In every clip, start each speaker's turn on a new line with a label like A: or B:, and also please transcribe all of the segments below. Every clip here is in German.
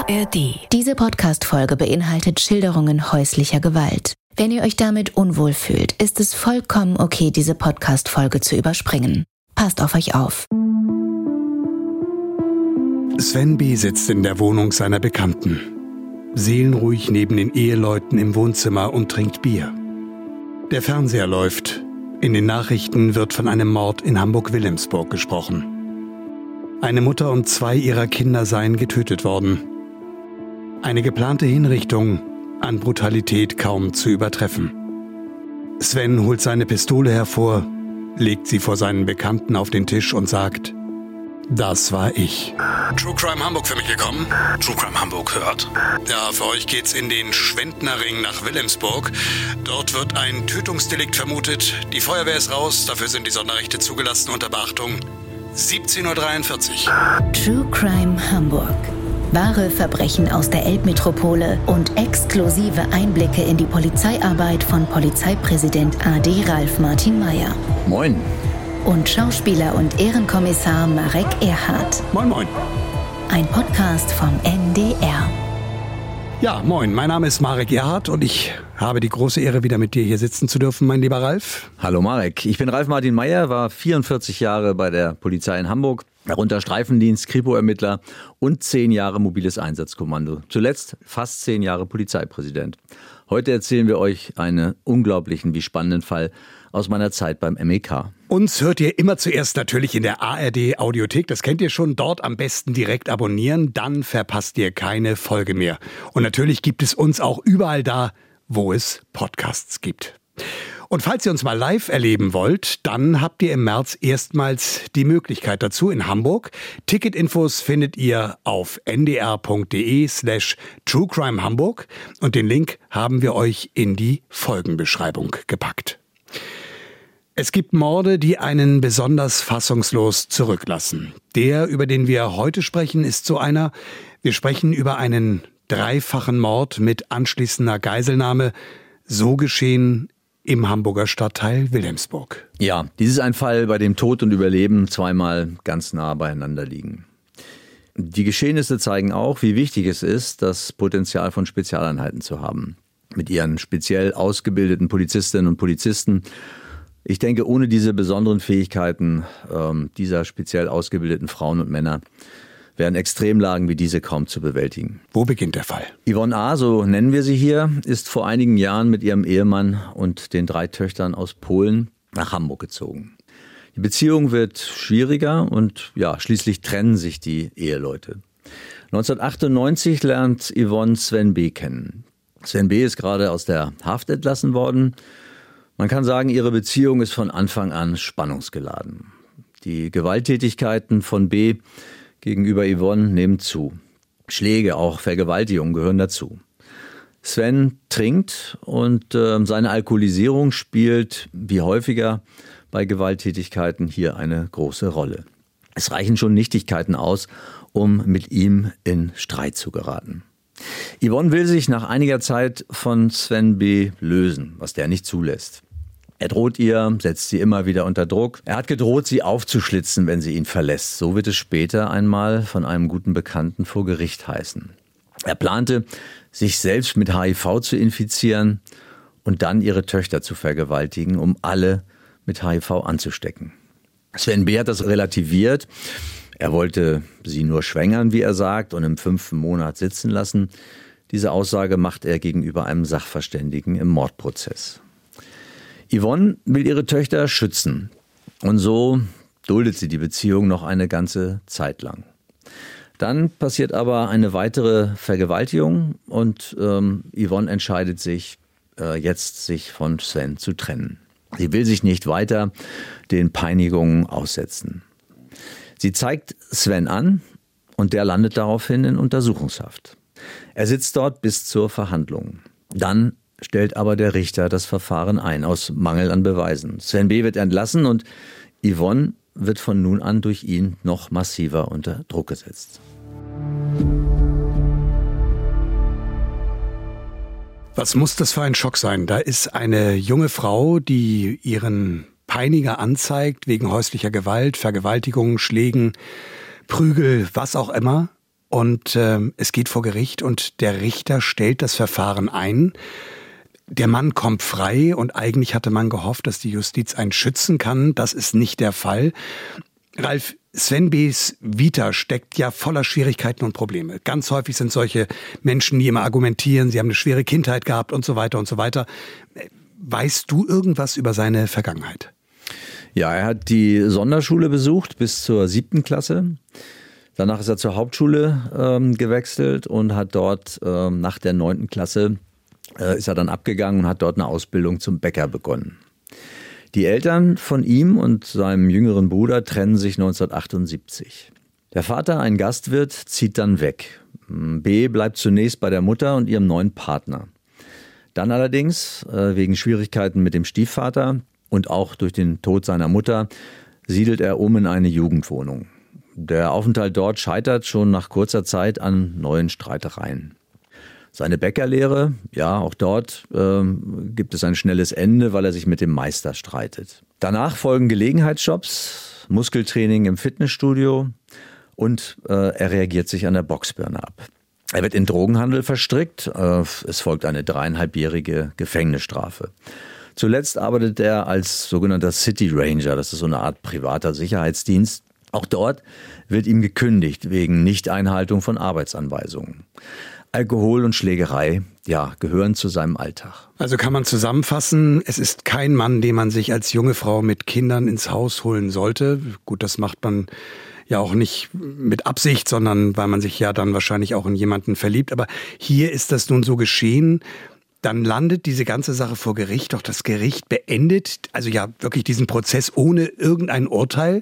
A: ARD.
B: Diese Podcast-Folge beinhaltet Schilderungen häuslicher Gewalt. Wenn ihr euch damit unwohl fühlt, ist es vollkommen okay, diese Podcast-Folge zu überspringen. Passt auf euch auf.
C: Sven B. sitzt in der Wohnung seiner Bekannten. Seelenruhig neben den Eheleuten im Wohnzimmer und trinkt Bier. Der Fernseher läuft. In den Nachrichten wird von einem Mord in Hamburg-Wilhelmsburg gesprochen. Eine Mutter und 2 ihrer Kinder seien getötet worden. Eine geplante Hinrichtung, an Brutalität kaum zu übertreffen. Sven holt seine Pistole hervor, legt sie vor seinen Bekannten auf den Tisch und sagt: Das war ich. True Crime Hamburg für mich gekommen.
D: True Crime Hamburg hört.
C: Ja, für euch geht's in den Schwendnerring nach Wilhelmsburg. Dort wird ein Tötungsdelikt vermutet. Die Feuerwehr ist raus, dafür sind die Sonderrechte zugelassen unter Beachtung. 17:43 Uhr.
B: True Crime Hamburg. Wahre Verbrechen aus der Elbmetropole und exklusive Einblicke in die Polizeiarbeit von Polizeipräsident AD Ralf Martin Mayer.
D: Moin.
B: Und Schauspieler und Ehrenkommissar Marek Erhardt.
C: Moin, moin.
B: Ein Podcast vom NDR.
C: Ja, moin, mein Name ist Marek Erhardt und ich habe die große Ehre, wieder mit dir hier sitzen zu dürfen, mein lieber Ralf.
D: Hallo Marek, ich bin Ralf Martin Mayer, war 44 Jahre bei der Polizei in Hamburg, darunter Streifendienst, Kripo-Ermittler und 10 Jahre mobiles Einsatzkommando. Zuletzt fast 10 Jahre Polizeipräsident. Heute erzählen wir euch einen unglaublichen wie spannenden Fall aus meiner Zeit beim MEK.
C: Uns hört ihr immer zuerst natürlich in der ARD Audiothek. Das kennt ihr schon. Dort am besten direkt abonnieren. Dann verpasst ihr keine Folge mehr. Und natürlich gibt es uns auch überall da, wo es Podcasts gibt. Und falls ihr uns mal live erleben wollt, dann habt ihr im März erstmals die Möglichkeit dazu in Hamburg. Ticketinfos findet ihr auf ndr.de/truecrimehamburg und den Link haben wir euch in die Folgenbeschreibung gepackt. Es gibt Morde, die einen besonders fassungslos zurücklassen. Der, über den wir heute sprechen, ist so einer. Wir sprechen über einen 3-fachen Mord mit anschließender Geiselnahme. So geschehen im Hamburger Stadtteil Wilhelmsburg.
D: Ja, dies ist ein Fall, bei dem Tod und Überleben zweimal ganz nah beieinander liegen. Die Geschehnisse zeigen auch, wie wichtig es ist, das Potenzial von Spezialeinheiten zu haben. Mit ihren speziell ausgebildeten Polizistinnen und Polizisten. Ich denke, ohne diese besonderen Fähigkeiten dieser speziell ausgebildeten Frauen und Männer wären Extremlagen wie diese kaum zu bewältigen.
C: Wo beginnt der Fall?
D: Yvonne A., so nennen wir sie hier, ist vor einigen Jahren mit ihrem Ehemann und den 3 Töchtern aus Polen nach Hamburg gezogen. Die Beziehung wird schwieriger und ja, schließlich trennen sich die Eheleute. 1998 lernt Yvonne Sven B. kennen. Sven B. ist gerade aus der Haft entlassen worden. Man kann sagen, ihre Beziehung ist von Anfang an spannungsgeladen. Die Gewalttätigkeiten von B. gegenüber Yvonne nehmen zu. Schläge, auch Vergewaltigungen gehören dazu. Sven trinkt und seine Alkoholisierung spielt, wie häufiger bei Gewalttätigkeiten, hier eine große Rolle. Es reichen schon Nichtigkeiten aus, um mit ihm in Streit zu geraten. Yvonne will sich nach einiger Zeit von Sven B. lösen, was der nicht zulässt. Er droht ihr, setzt sie immer wieder unter Druck. Er hat gedroht, sie aufzuschlitzen, wenn sie ihn verlässt. So wird es später einmal von einem guten Bekannten vor Gericht heißen. Er plante, sich selbst mit HIV zu infizieren und dann ihre Töchter zu vergewaltigen, um alle mit HIV anzustecken. Sven B. hat das relativiert. Er wollte sie nur schwängern, wie er sagt, und im 5. Monat sitzen lassen. Diese Aussage macht er gegenüber einem Sachverständigen im Mordprozess. Yvonne will ihre Töchter schützen und so duldet sie die Beziehung noch eine ganze Zeit lang. Dann passiert aber eine weitere Vergewaltigung und Yvonne entscheidet sich, jetzt sich von Sven zu trennen. Sie will sich nicht weiter den Peinigungen aussetzen. Sie zeigt Sven an und der landet daraufhin in Untersuchungshaft. Er sitzt dort bis zur Verhandlung. Dann stellt aber der Richter das Verfahren ein, aus Mangel an Beweisen. Sven B. wird entlassen und Yvonne wird von nun an durch ihn noch massiver unter Druck gesetzt.
C: Was muss das für ein Schock sein? Da ist eine junge Frau, die ihren Peiniger anzeigt wegen häuslicher Gewalt, Vergewaltigungen, Schlägen, Prügel, was auch immer. und es geht vor Gericht und der Richter stellt das Verfahren ein. Der Mann kommt frei und eigentlich hatte man gehofft, dass die Justiz einen schützen kann. Das ist nicht der Fall. Ralf, Sven B.'s Vita steckt ja voller Schwierigkeiten und Probleme. Ganz häufig sind solche Menschen, die immer argumentieren, sie haben eine schwere Kindheit gehabt und so weiter und so weiter. Weißt du irgendwas über seine Vergangenheit?
D: Ja, er hat die Sonderschule besucht bis zur 7. Klasse. Danach ist er zur Hauptschule gewechselt und hat dort nach der 9. Klasse ist er dann abgegangen und hat dort eine Ausbildung zum Bäcker begonnen. Die Eltern von ihm und seinem jüngeren Bruder trennen sich 1978. Der Vater, ein Gastwirt, zieht dann weg. B bleibt zunächst bei der Mutter und ihrem neuen Partner. Dann allerdings, wegen Schwierigkeiten mit dem Stiefvater und auch durch den Tod seiner Mutter, siedelt er um in eine Jugendwohnung. Der Aufenthalt dort scheitert schon nach kurzer Zeit an neuen Streitereien. Seine Bäckerlehre, ja, auch dort gibt es ein schnelles Ende, weil er sich mit dem Meister streitet. Danach folgen Gelegenheitsjobs, Muskeltraining im Fitnessstudio und er reagiert sich an der Boxbirne ab. Er wird in Drogenhandel verstrickt, es folgt eine 3,5-jährige Gefängnisstrafe. Zuletzt arbeitet er als sogenannter City Ranger, das ist so eine Art privater Sicherheitsdienst. Auch dort wird ihm gekündigt wegen Nichteinhaltung von Arbeitsanweisungen. Alkohol und Schlägerei, ja, gehören zu seinem Alltag.
C: Also kann man zusammenfassen, es ist kein Mann, den man sich als junge Frau mit Kindern ins Haus holen sollte. Gut, das macht man ja auch nicht mit Absicht, sondern weil man sich ja dann wahrscheinlich auch in jemanden verliebt. Aber hier ist das nun so geschehen. Dann landet diese ganze Sache vor Gericht. Doch das Gericht beendet also ja wirklich diesen Prozess ohne irgendein Urteil,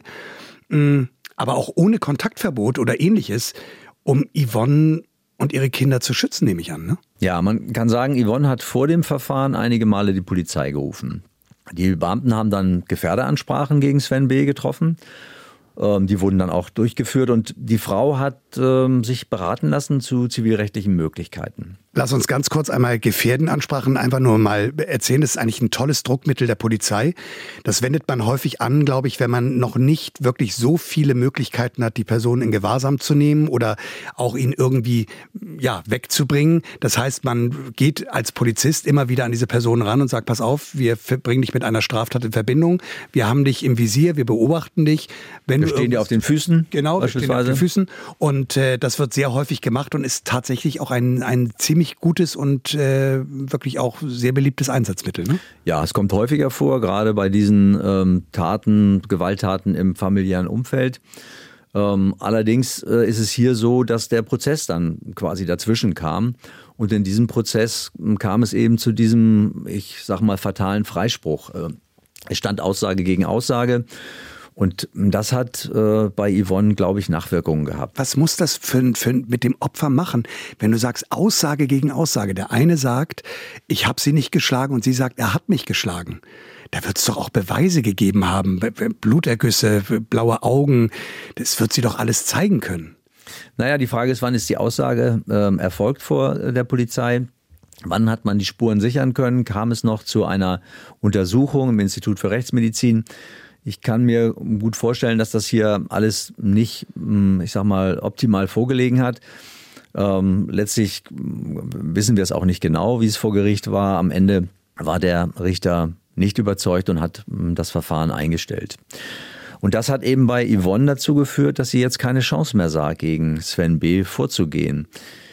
C: aber auch ohne Kontaktverbot oder Ähnliches, um Yvonne und ihre Kinder zu schützen, nehme ich an, ne?
D: Ja, man kann sagen, Yvonne hat vor dem Verfahren einige Male die Polizei gerufen. Die Beamten haben dann Gefährderansprachen gegen Sven B. getroffen. Die wurden dann auch durchgeführt und die Frau hat sich beraten lassen zu zivilrechtlichen Möglichkeiten.
C: Lass uns ganz kurz einmal Gefährdenansprachen einfach nur mal erzählen. Das ist eigentlich ein tolles Druckmittel der Polizei. Das wendet man häufig an, glaube ich, wenn man noch nicht wirklich so viele Möglichkeiten hat, die Person in Gewahrsam zu nehmen oder auch ihn irgendwie wegzubringen. Das heißt, man geht als Polizist immer wieder an diese Person ran und sagt, pass auf, wir bringen dich mit einer Straftat in Verbindung. Wir haben dich im Visier, wir beobachten dich.
D: Wir stehen dir auf den Füßen.
C: Genau, wir stehen auf den Füßen. Und das wird sehr häufig gemacht und ist tatsächlich auch ein ziemlich gutes und wirklich auch sehr beliebtes Einsatzmittel, ne?
D: Ja, es kommt häufiger vor, gerade bei diesen Gewalttaten im familiären Umfeld. Allerdings ist es hier so, dass der Prozess dann quasi dazwischen kam. Und in diesem Prozess kam es eben zu diesem, ich sag mal, fatalen Freispruch. Es stand Aussage gegen Aussage. Und das hat bei Yvonne, glaube ich, Nachwirkungen gehabt.
C: Was muss das mit dem Opfer machen, wenn du sagst Aussage gegen Aussage? Der eine sagt, ich habe sie nicht geschlagen und sie sagt, er hat mich geschlagen. Da wird es doch auch Beweise gegeben haben, Blutergüsse, blaue Augen. Das wird sie doch alles zeigen können.
D: Naja, die Frage ist, wann ist die Aussage erfolgt vor der Polizei? Wann hat man die Spuren sichern können? Kam es noch zu einer Untersuchung im Institut für Rechtsmedizin? Ich kann mir gut vorstellen, dass das hier alles nicht, ich sag mal, optimal vorgelegen hat. Letztlich wissen wir es auch nicht genau, wie es vor Gericht war. Am Ende war der Richter nicht überzeugt und hat das Verfahren eingestellt. Und das hat eben bei Yvonne dazu geführt, dass sie jetzt keine Chance mehr sah, gegen Sven B. vorzugehen.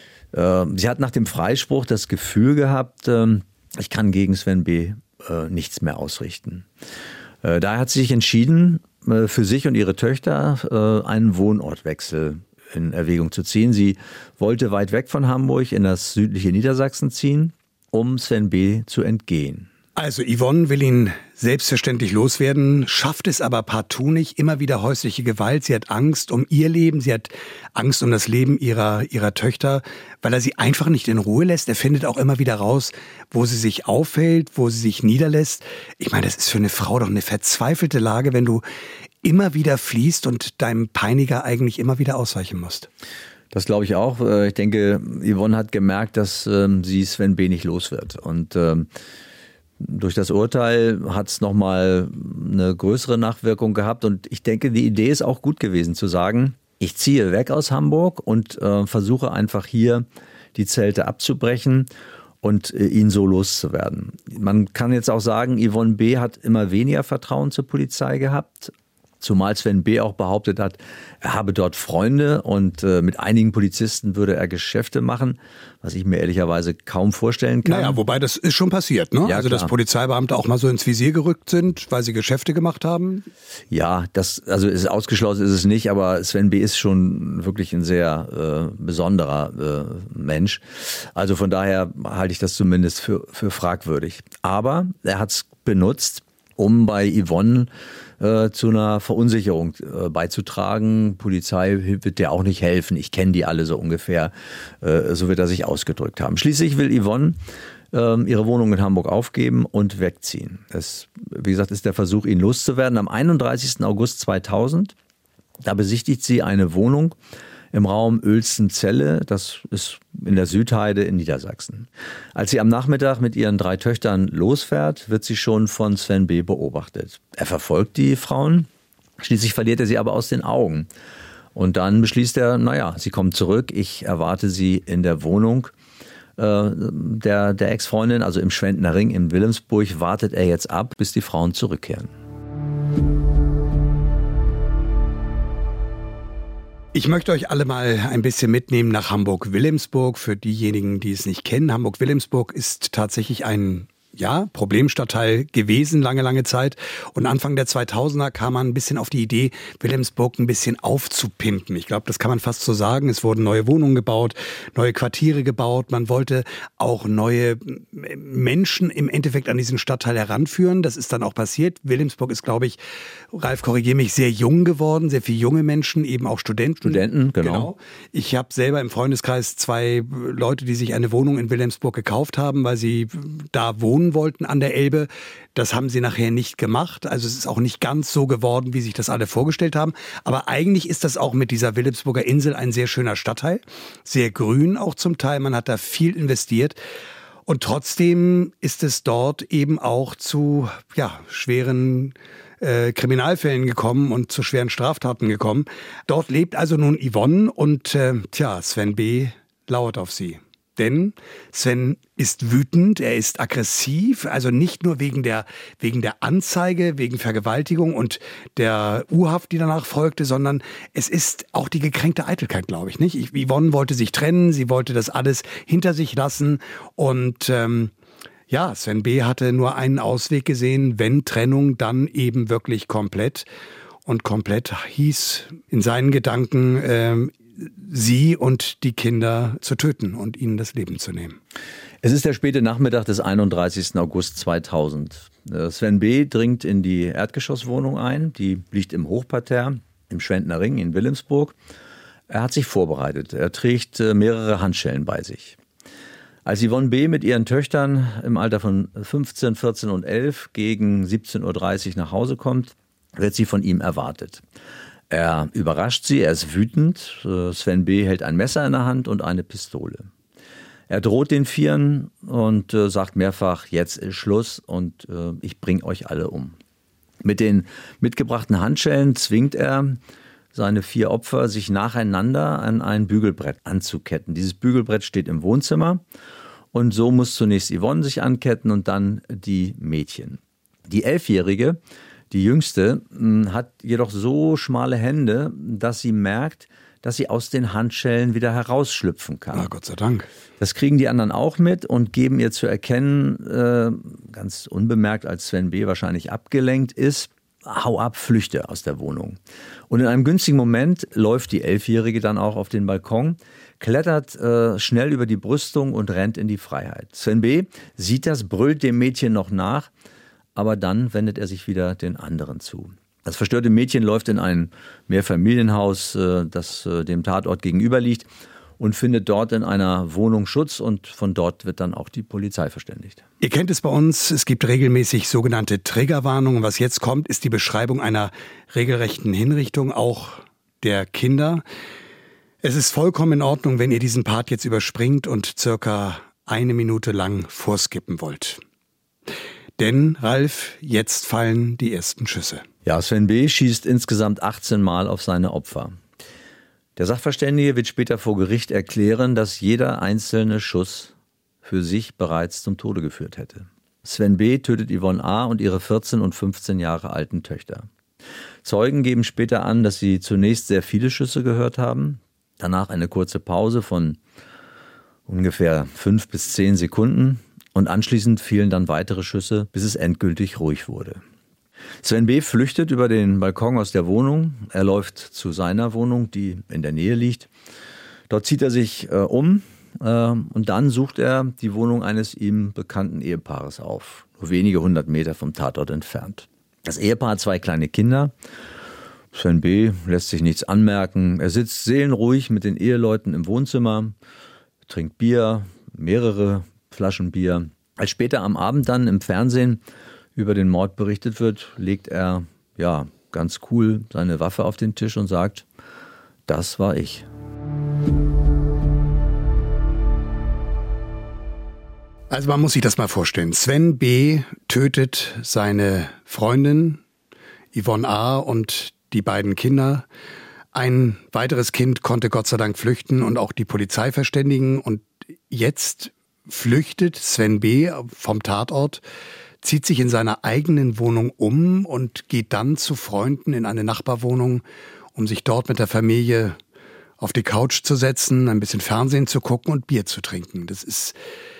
D: Sie hat nach dem Freispruch das Gefühl gehabt, ich kann gegen Sven B. nichts mehr ausrichten. Daher hat sie sich entschieden, für sich und ihre Töchter einen Wohnortwechsel in Erwägung zu ziehen. Sie wollte weit weg von Hamburg in das südliche Niedersachsen ziehen, um Sven B. zu entgehen.
C: Also Yvonne will ihn selbstverständlich loswerden, schafft es aber partout nicht. Immer wieder häusliche Gewalt. Sie hat Angst um ihr Leben, sie hat Angst um das Leben ihrer Töchter, weil er sie einfach nicht in Ruhe lässt. Er findet auch immer wieder raus, wo sie sich aufhält, wo sie sich niederlässt. Ich meine, das ist für eine Frau doch eine verzweifelte Lage, wenn du immer wieder fliehst und deinem Peiniger eigentlich immer wieder ausweichen musst.
D: Das glaube ich auch. Ich denke, Yvonne hat gemerkt, dass sie Sven B. nicht los wird. Und durch das Urteil hat es nochmal eine größere Nachwirkung gehabt. Und ich denke, die Idee ist auch gut gewesen, zu sagen, ich ziehe weg aus Hamburg und versuche einfach hier die Zelte abzubrechen und ihn so loszuwerden. Man kann jetzt auch sagen, Yvonne B. hat immer weniger Vertrauen zur Polizei gehabt. Zumal Sven B. auch behauptet hat, er habe dort Freunde und mit einigen Polizisten würde er Geschäfte machen, was ich mir ehrlicherweise kaum vorstellen kann.
C: Naja, wobei das ist schon passiert, ne?
D: Ja,
C: also dass Polizeibeamte auch mal so ins Visier gerückt sind, weil sie Geschäfte gemacht haben.
D: Ja, also ist ausgeschlossen ist es nicht, aber Sven B. ist schon wirklich ein sehr besonderer Mensch. Also von daher halte ich das zumindest für fragwürdig. Aber er hat es benutzt, um bei Yvonne zu einer Verunsicherung beizutragen. Polizei wird dir auch nicht helfen. Ich kenne die alle so ungefähr. So wird er sich ausgedrückt haben. Schließlich will Yvonne ihre Wohnung in Hamburg aufgeben und wegziehen. Es, wie gesagt, ist der Versuch, ihn loszuwerden. Am 31. August 2000, da besichtigt sie eine Wohnung im Raum Uelzen-Celle, das ist in der Südheide in Niedersachsen. Als sie am Nachmittag mit ihren 3 Töchtern losfährt, wird sie schon von Sven B. beobachtet. Er verfolgt die Frauen, schließlich verliert er sie aber aus den Augen. Und dann beschließt er, sie kommt zurück, ich erwarte sie in der Wohnung der Ex-Freundin, also im Schwendner Ring in Wilhelmsburg, wartet er jetzt ab, bis die Frauen zurückkehren.
C: Ich möchte euch alle mal ein bisschen mitnehmen nach Hamburg-Wilhelmsburg. Für diejenigen, die es nicht kennen, Hamburg-Wilhelmsburg ist tatsächlich ein Problemstadtteil gewesen, lange Zeit. Und Anfang der 2000er kam man ein bisschen auf die Idee, Wilhelmsburg ein bisschen aufzupimpen. Ich glaube, das kann man fast so sagen. Es wurden neue Wohnungen gebaut, neue Quartiere gebaut. Man wollte auch neue Menschen im Endeffekt an diesen Stadtteil heranführen. Das ist dann auch passiert. Wilhelmsburg ist, glaube ich, Ralf, korrigiere mich, sehr jung geworden. Sehr viele junge Menschen, eben auch Studenten.
D: Studenten, genau.
C: Ich habe selber im Freundeskreis 2 Leute, die sich eine Wohnung in Wilhelmsburg gekauft haben, weil sie da wohnen wollten an der Elbe. Das haben sie nachher nicht gemacht. Also es ist auch nicht ganz so geworden, wie sich das alle vorgestellt haben. Aber eigentlich ist das auch mit dieser Wilhelmsburger Insel ein sehr schöner Stadtteil. Sehr grün auch zum Teil. Man hat da viel investiert. Und trotzdem ist es dort eben auch zu schweren Kriminalfällen gekommen und zu schweren Straftaten gekommen. Dort lebt also nun Yvonne und Sven B. lauert auf sie. Denn Sven ist wütend, er ist aggressiv, also nicht nur wegen der Anzeige, wegen Vergewaltigung und der U-Haft, die danach folgte, sondern es ist auch die gekränkte Eitelkeit, glaube ich, nicht? Yvonne wollte sich trennen, sie wollte das alles hinter sich lassen und Sven B. hatte nur einen Ausweg gesehen, wenn Trennung, dann eben wirklich komplett. Und komplett hieß in seinen Gedanken, sie und die Kinder zu töten und ihnen das Leben zu nehmen.
D: Es ist der späte Nachmittag des 31. August 2000. Sven B. dringt in die Erdgeschosswohnung ein, die liegt im Hochparterre im Schwendner Ring in Wilhelmsburg. Er hat sich vorbereitet, er trägt mehrere Handschellen bei sich. Als Yvonne B. mit ihren Töchtern im Alter von 15, 14 und 11 gegen 17.30 Uhr nach Hause kommt, wird sie von ihm erwartet. Er überrascht sie, er ist wütend. Sven B. hält ein Messer in der Hand und eine Pistole. Er droht den Vieren und sagt mehrfach, jetzt ist Schluss und ich bringe euch alle um. Mit den mitgebrachten Handschellen zwingt er seine 4 Opfer, sich nacheinander an ein Bügelbrett anzuketten. Dieses Bügelbrett steht im Wohnzimmer und so muss zunächst Yvonne sich anketten und dann die Mädchen. Die 11-Jährige, die Jüngste, hat jedoch so schmale Hände, dass sie merkt, dass sie aus den Handschellen wieder herausschlüpfen kann.
C: Na, Gott sei Dank.
D: Das kriegen die anderen auch mit und geben ihr zu erkennen, ganz unbemerkt, als Sven B. wahrscheinlich abgelenkt ist, hau ab, flüchte aus der Wohnung. Und in einem günstigen Moment läuft die 11-Jährige dann auch auf den Balkon, klettert schnell über die Brüstung und rennt in die Freiheit. Sven B. sieht das, brüllt dem Mädchen noch nach, aber dann wendet er sich wieder den anderen zu. Das verstörte Mädchen läuft in ein Mehrfamilienhaus, das dem Tatort gegenüber liegt, und findet dort in einer Wohnung Schutz und von dort wird dann auch die Polizei verständigt.
C: Ihr kennt es bei uns, es gibt regelmäßig sogenannte Triggerwarnungen. Was jetzt kommt, ist die Beschreibung einer regelrechten Hinrichtung, auch der Kinder. Es ist vollkommen in Ordnung, wenn ihr diesen Part jetzt überspringt und circa 1 Minute lang vorskippen wollt. Denn, Ralf, jetzt fallen die ersten Schüsse.
D: Ja, Sven B. schießt insgesamt 18 Mal auf seine Opfer. Der Sachverständige wird später vor Gericht erklären, dass jeder einzelne Schuss für sich bereits zum Tode geführt hätte. Sven B. tötet Yvonne A. und ihre 14 und 15 Jahre alten Töchter. Zeugen geben später an, dass sie zunächst sehr viele Schüsse gehört haben, danach eine kurze Pause von ungefähr 5 bis 10 Sekunden und anschließend fielen dann weitere Schüsse, bis es endgültig ruhig wurde. Sven B. flüchtet über den Balkon aus der Wohnung. Er läuft zu seiner Wohnung, die in der Nähe liegt. Dort zieht er sich um und dann sucht er die Wohnung eines ihm bekannten Ehepaares auf, nur wenige 100 Meter vom Tatort entfernt. Das Ehepaar hat 2 kleine Kinder. Sven B. lässt sich nichts anmerken. Er sitzt seelenruhig mit den Eheleuten im Wohnzimmer, trinkt Bier, mehrere Flaschen Bier. Als später am Abend dann im Fernsehen über den Mord berichtet wird, legt er ganz cool seine Waffe auf den Tisch und sagt, das war ich.
C: Also man muss sich das mal vorstellen. Sven B. tötet seine Freundin Yvonne A. und die beiden Kinder. Ein weiteres Kind konnte Gott sei Dank flüchten und auch die Polizei verständigen. Und jetzt flüchtet Sven B. vom Tatort, zieht sich in seiner eigenen Wohnung um und geht dann zu Freunden in eine Nachbarwohnung, um sich dort mit der Familie auf die Couch zu setzen, ein bisschen Fernsehen zu gucken und Bier zu trinken. Das ist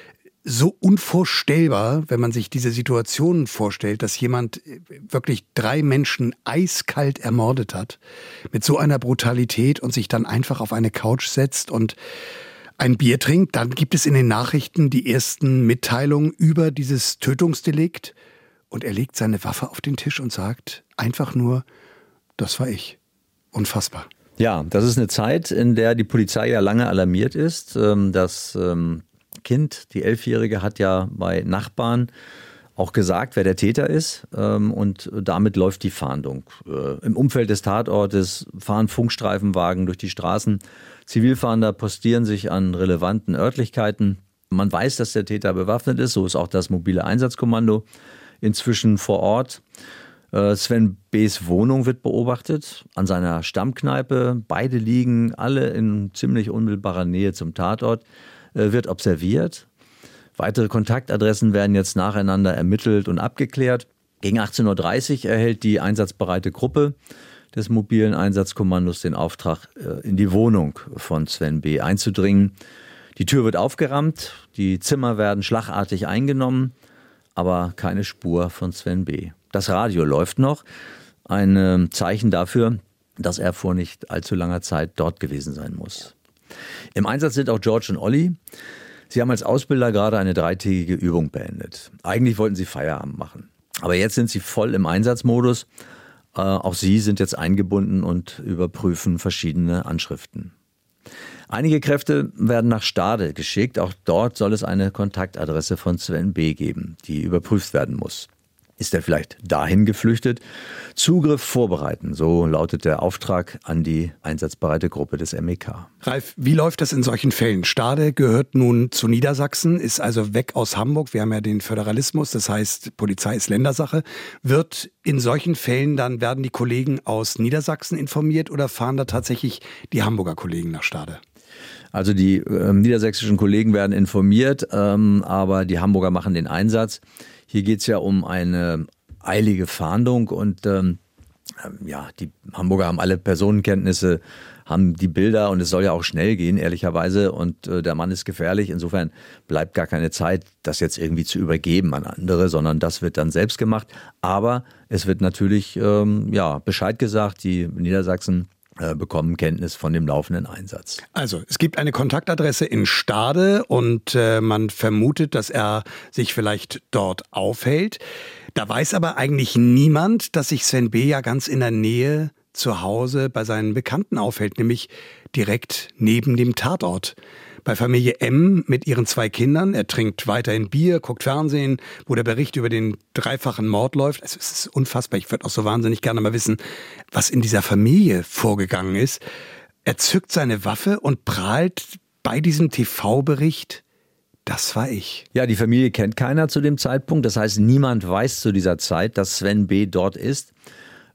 C: so unvorstellbar, wenn man sich diese Situation vorstellt, dass jemand wirklich 3 Menschen eiskalt ermordet hat, mit so einer Brutalität und sich dann einfach auf eine Couch setzt und ein Bier trinkt. Dann gibt es in den Nachrichten die ersten Mitteilungen über dieses Tötungsdelikt und er legt seine Waffe auf den Tisch und sagt einfach nur, das war ich. Unfassbar.
D: Ja, das ist eine Zeit, in der die Polizei ja lange alarmiert ist. Das Kind, die 11-Jährige, hat ja bei Nachbarn auch gesagt, wer der Täter ist, und damit läuft die Fahndung. Im Umfeld des Tatortes fahren Funkstreifenwagen durch die Straßen. Zivilfahnder postieren sich an relevanten Örtlichkeiten. Man weiß, dass der Täter bewaffnet ist, so ist auch das mobile Einsatzkommando inzwischen vor Ort. Sven B.'s Wohnung wird beobachtet, an seiner Stammkneipe. Beide liegen alle in ziemlich unmittelbarer Nähe zum Tatort. Wird observiert. Weitere Kontaktadressen werden jetzt nacheinander ermittelt und abgeklärt. Gegen 18.30 Uhr erhält die einsatzbereite Gruppe des mobilen Einsatzkommandos den Auftrag, in die Wohnung von Sven B. einzudringen. Die Tür wird aufgerammt, die Zimmer werden schlagartig eingenommen, aber keine Spur von Sven B. Das Radio läuft noch, ein Zeichen dafür, dass er vor nicht allzu langer Zeit dort gewesen sein muss. Im Einsatz sind auch George und Olli. Sie haben als Ausbilder gerade eine 3-tägige Übung beendet. Eigentlich wollten sie Feierabend machen. Aber jetzt sind sie voll im Einsatzmodus. Auch sie sind jetzt eingebunden und überprüfen verschiedene Anschriften. Einige Kräfte werden nach Stade geschickt. Auch dort soll es eine Kontaktadresse von Sven B. geben, die überprüft werden muss. Ist er vielleicht dahin geflüchtet? Zugriff vorbereiten, so lautet der Auftrag an die einsatzbereite Gruppe des MEK.
C: Ralf, wie läuft das in solchen Fällen? Stade gehört nun zu Niedersachsen, ist also weg aus Hamburg. Wir haben ja den Föderalismus, das heißt, Polizei ist Ländersache. Wird in solchen Fällen dann, werden die Kollegen aus Niedersachsen informiert oder fahren da tatsächlich die Hamburger Kollegen nach Stade?
D: Also die niedersächsischen Kollegen werden informiert, aber die Hamburger machen den Einsatz. Hier geht es ja um eine eilige Fahndung und die Hamburger haben alle Personenkenntnisse, haben die Bilder und es soll ja auch schnell gehen, ehrlicherweise. Und der Mann ist gefährlich. Insofern bleibt gar keine Zeit, das jetzt irgendwie zu übergeben an andere, sondern das wird dann selbst gemacht. Aber es wird natürlich Bescheid gesagt, die Niedersachsen bekommen Kenntnis von dem laufenden Einsatz.
C: Also, es gibt eine Kontaktadresse in Stade und man vermutet, dass er sich vielleicht dort aufhält. Da weiß aber eigentlich niemand, dass sich Sven B. ja ganz in der Nähe zu Hause bei seinen Bekannten aufhält, nämlich direkt neben dem Tatort. Bei Familie M mit ihren 2 Kindern. Er trinkt weiterhin Bier, guckt Fernsehen, wo der Bericht über den 3-fachen Mord läuft. Es ist unfassbar. Ich würde auch so wahnsinnig gerne mal wissen, was in dieser Familie vorgegangen ist. Er zückt seine Waffe und prahlt bei diesem TV-Bericht, das war ich.
D: Ja, die Familie kennt keiner zu dem Zeitpunkt. Das heißt, niemand weiß zu dieser Zeit, dass Sven B. dort ist.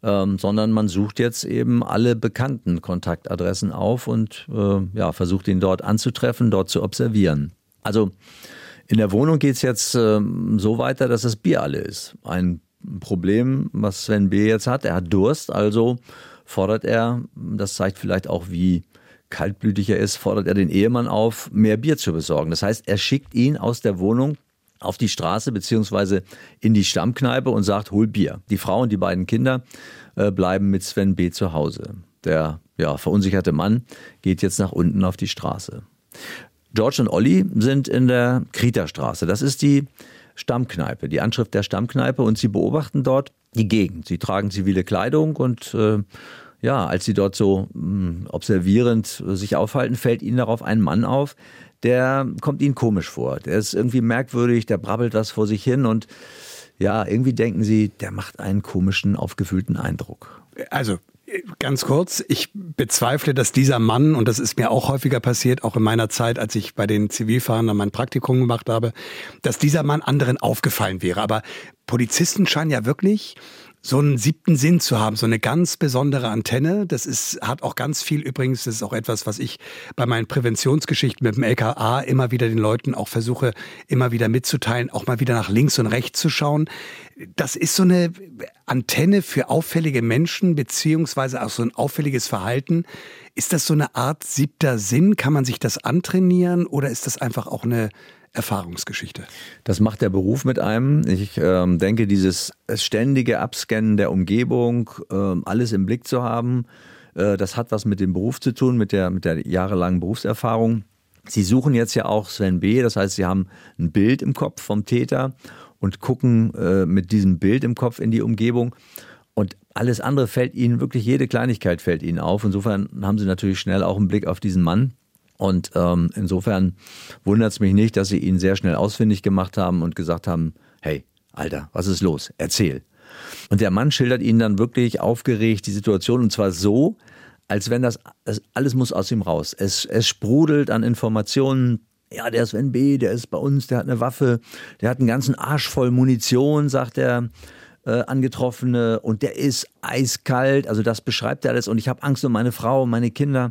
D: sondern man sucht jetzt eben alle bekannten Kontaktadressen auf und versucht ihn dort anzutreffen, dort zu observieren. Also in der Wohnung geht es jetzt so weiter, dass das Bier alle ist. Ein Problem, was Sven B. jetzt hat, er hat Durst, also fordert er, das zeigt vielleicht auch, wie kaltblütig er ist, fordert er den Ehemann auf, mehr Bier zu besorgen. Das heißt, er schickt ihn aus der Wohnung auf die Straße bzw. in die Stammkneipe und sagt, hol Bier. Die Frau und die beiden Kinder bleiben mit Sven B. zu Hause. Der verunsicherte Mann geht jetzt nach unten auf die Straße. George und Olli sind in der Krieterstraße. Das ist die Stammkneipe, die Anschrift der Stammkneipe, und sie beobachten dort die Gegend. Sie tragen zivile Kleidung und als sie dort so observierend sich aufhalten, fällt ihnen darauf ein Mann auf, der kommt ihnen komisch vor. Der ist irgendwie merkwürdig, der brabbelt was vor sich hin und irgendwie denken sie, der macht einen komischen, aufgefühlten Eindruck.
C: Also ganz kurz, ich bezweifle, dass dieser Mann, und das ist mir auch häufiger passiert, auch in meiner Zeit, als ich bei den Zivilfahrern mein Praktikum gemacht habe, dass dieser Mann anderen aufgefallen wäre. Aber Polizisten scheinen ja wirklich so einen 7. Sinn zu haben, so eine ganz besondere Antenne. Hat auch ganz viel übrigens, das ist auch etwas, was ich bei meinen Präventionsgeschichten mit dem LKA immer wieder den Leuten auch versuche, immer wieder mitzuteilen, auch mal wieder nach links und rechts zu schauen. Das ist so eine Antenne für auffällige Menschen, beziehungsweise auch so ein auffälliges Verhalten. Ist das so eine Art 7. Sinn? Kann man sich das antrainieren oder ist das einfach auch eine Erfahrungsgeschichte?
D: Das macht der Beruf mit einem. Ich denke, dieses ständige Abscannen der Umgebung, alles im Blick zu haben, das hat was mit dem Beruf zu tun, mit der jahrelangen Berufserfahrung. Sie suchen jetzt ja auch Sven B., das heißt, Sie haben ein Bild im Kopf vom Täter und gucken mit diesem Bild im Kopf in die Umgebung. Und alles andere fällt Ihnen, wirklich jede Kleinigkeit fällt Ihnen auf. Insofern haben Sie natürlich schnell auch einen Blick auf diesen Mann. Und insofern wundert es mich nicht, dass sie ihn sehr schnell ausfindig gemacht haben und gesagt haben, hey, Alter, was ist los? Erzähl. Und der Mann schildert ihnen dann wirklich aufgeregt die Situation, und zwar so, als wenn das alles muss aus ihm raus. Es sprudelt an Informationen. Ja, der Sven B., der ist bei uns, der hat eine Waffe, der hat einen ganzen Arsch voll Munition, sagt der Angetroffene, und der ist eiskalt, also das beschreibt er alles, und ich habe Angst um meine Frau, um meine Kinder.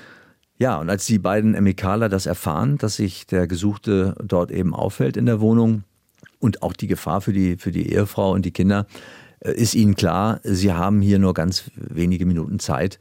D: Ja, und als die beiden MEKler das erfahren, dass sich der Gesuchte dort eben aufhält in der Wohnung und auch die Gefahr für die Ehefrau und die Kinder, ist ihnen klar, sie haben hier nur ganz wenige Minuten Zeit.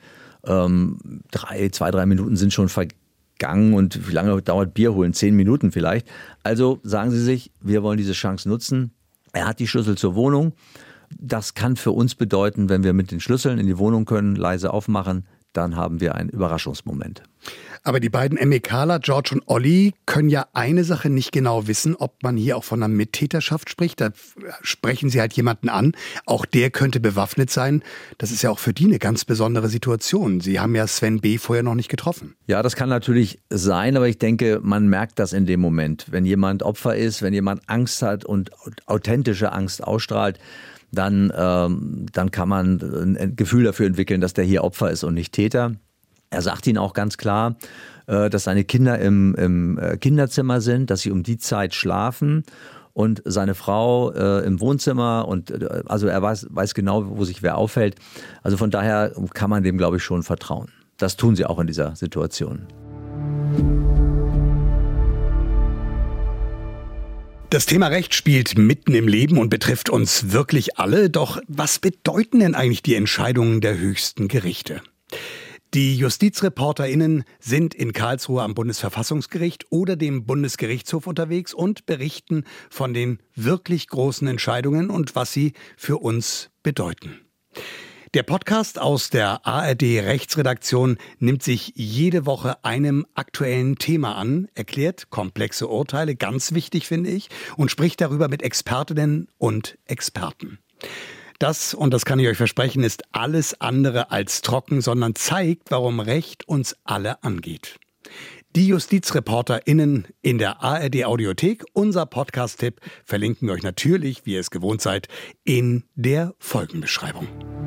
D: 2-3 Minuten sind schon vergangen, und wie lange dauert Bier holen? 10 Minuten vielleicht. Also sagen sie sich, wir wollen diese Chance nutzen. Er hat die Schlüssel zur Wohnung. Das kann für uns bedeuten, wenn wir mit den Schlüsseln in die Wohnung können, leise aufmachen, dann haben wir einen Überraschungsmoment.
C: Aber die beiden MEKler, George und Olli, können ja eine Sache nicht genau wissen, ob man hier auch von einer Mittäterschaft spricht. Da sprechen sie halt jemanden an. Auch der könnte bewaffnet sein. Das ist ja auch für die eine ganz besondere Situation. Sie haben ja Sven B. vorher noch nicht getroffen.
D: Ja, das kann natürlich sein, aber ich denke, man merkt das in dem Moment. Wenn jemand Opfer ist, wenn jemand Angst hat und authentische Angst ausstrahlt, dann kann man ein Gefühl dafür entwickeln, dass der hier Opfer ist und nicht Täter. Er sagt ihnen auch ganz klar, dass seine Kinder im Kinderzimmer sind, dass sie um die Zeit schlafen, und seine Frau im Wohnzimmer, und also er weiß genau, wo sich wer aufhält. Also von daher kann man dem, glaube ich, schon vertrauen. Das tun sie auch in dieser Situation.
C: Das Thema Recht spielt mitten im Leben und betrifft uns wirklich alle. Doch was bedeuten denn eigentlich die Entscheidungen der höchsten Gerichte? Die JustizreporterInnen sind in Karlsruhe am Bundesverfassungsgericht oder dem Bundesgerichtshof unterwegs und berichten von den wirklich großen Entscheidungen und was sie für uns bedeuten. Der Podcast aus der ARD-Rechtsredaktion nimmt sich jede Woche einem aktuellen Thema an, erklärt komplexe Urteile, ganz wichtig finde ich, und spricht darüber mit Expertinnen und Experten. Das, und das kann ich euch versprechen, ist alles andere als trocken, sondern zeigt, warum Recht uns alle angeht. Die JustizreporterInnen in der ARD-Audiothek, unser Podcast-Tipp, verlinken wir euch natürlich, wie ihr es gewohnt seid, in der Folgenbeschreibung.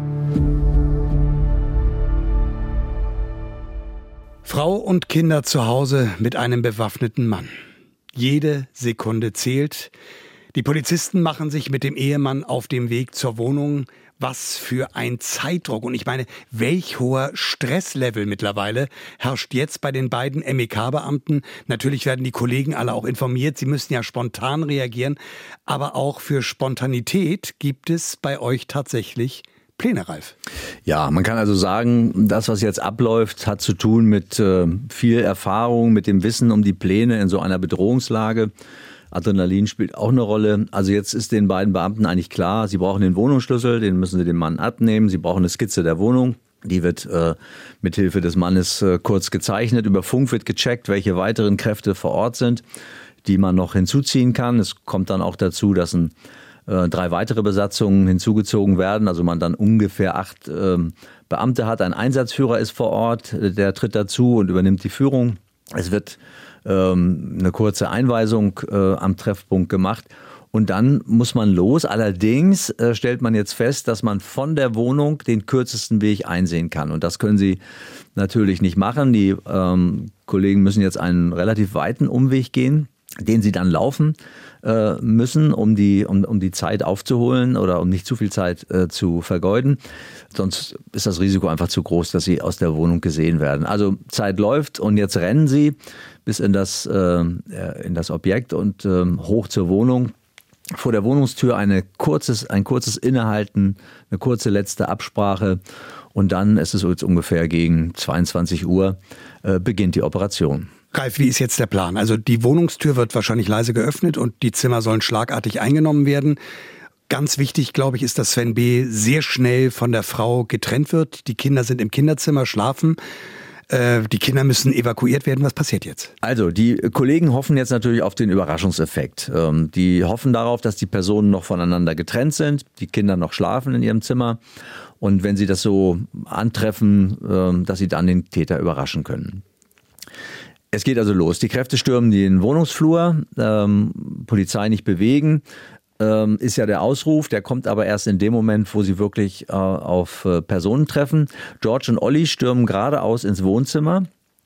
C: Frau und Kinder zu Hause mit einem bewaffneten Mann. Jede Sekunde zählt. Die Polizisten machen sich mit dem Ehemann auf dem Weg zur Wohnung. Was für ein Zeitdruck. Und ich meine, welch hoher Stresslevel mittlerweile herrscht jetzt bei den beiden MEK-Beamten. Natürlich werden die Kollegen alle auch informiert. Sie müssen ja spontan reagieren. Aber auch für Spontanität gibt es bei euch tatsächlich Pläne, Ralf.
D: Ja, man kann also sagen, das, was jetzt abläuft, hat zu tun mit viel Erfahrung, mit dem Wissen um die Pläne in so einer Bedrohungslage. Adrenalin spielt auch eine Rolle. Also jetzt ist den beiden Beamten eigentlich klar, sie brauchen den Wohnungsschlüssel, den müssen sie dem Mann abnehmen. Sie brauchen eine Skizze der Wohnung. Die wird mithilfe des Mannes kurz gezeichnet. Über Funk wird gecheckt, welche weiteren Kräfte vor Ort sind, die man noch hinzuziehen kann. Es kommt dann auch dazu, dass 3 weitere Besatzungen hinzugezogen werden. Also man dann ungefähr 8 Beamte hat. Ein Einsatzführer ist vor Ort, der tritt dazu und übernimmt die Führung. Es wird eine kurze Einweisung am Treffpunkt gemacht und dann muss man los. Allerdings stellt man jetzt fest, dass man von der Wohnung den kürzesten Weg einsehen kann und das können Sie natürlich nicht machen. Die Kollegen müssen jetzt einen relativ weiten Umweg gehen, den sie dann laufen müssen, um die Zeit aufzuholen oder um nicht zu viel Zeit zu vergeuden. Sonst ist das Risiko einfach zu groß, dass sie aus der Wohnung gesehen werden. Also Zeit läuft und jetzt rennen sie bis in das Objekt und hoch zur Wohnung. Vor der Wohnungstür ein kurzes Innehalten, eine kurze letzte Absprache und dann ist es jetzt ungefähr gegen 22 Uhr beginnt die Operation.
C: Ralf, wie ist jetzt der Plan? Also die Wohnungstür wird wahrscheinlich leise geöffnet und die Zimmer sollen schlagartig eingenommen werden. Ganz wichtig, glaube ich, ist, dass Sven B. sehr schnell von der Frau getrennt wird. Die Kinder sind im Kinderzimmer, schlafen. Die Kinder müssen evakuiert werden. Was passiert jetzt?
D: Also die Kollegen hoffen jetzt natürlich auf den Überraschungseffekt. Die hoffen darauf, dass die Personen noch voneinander getrennt sind, die Kinder noch schlafen in ihrem Zimmer und wenn sie das so antreffen, dass sie dann den Täter überraschen können. Es geht also los. Die Kräfte stürmen den Wohnungsflur, Polizei nicht bewegen, ist ja der Ausruf, der kommt aber erst in dem Moment, wo sie wirklich auf Personen treffen. George und Olli stürmen geradeaus ins Wohnzimmer.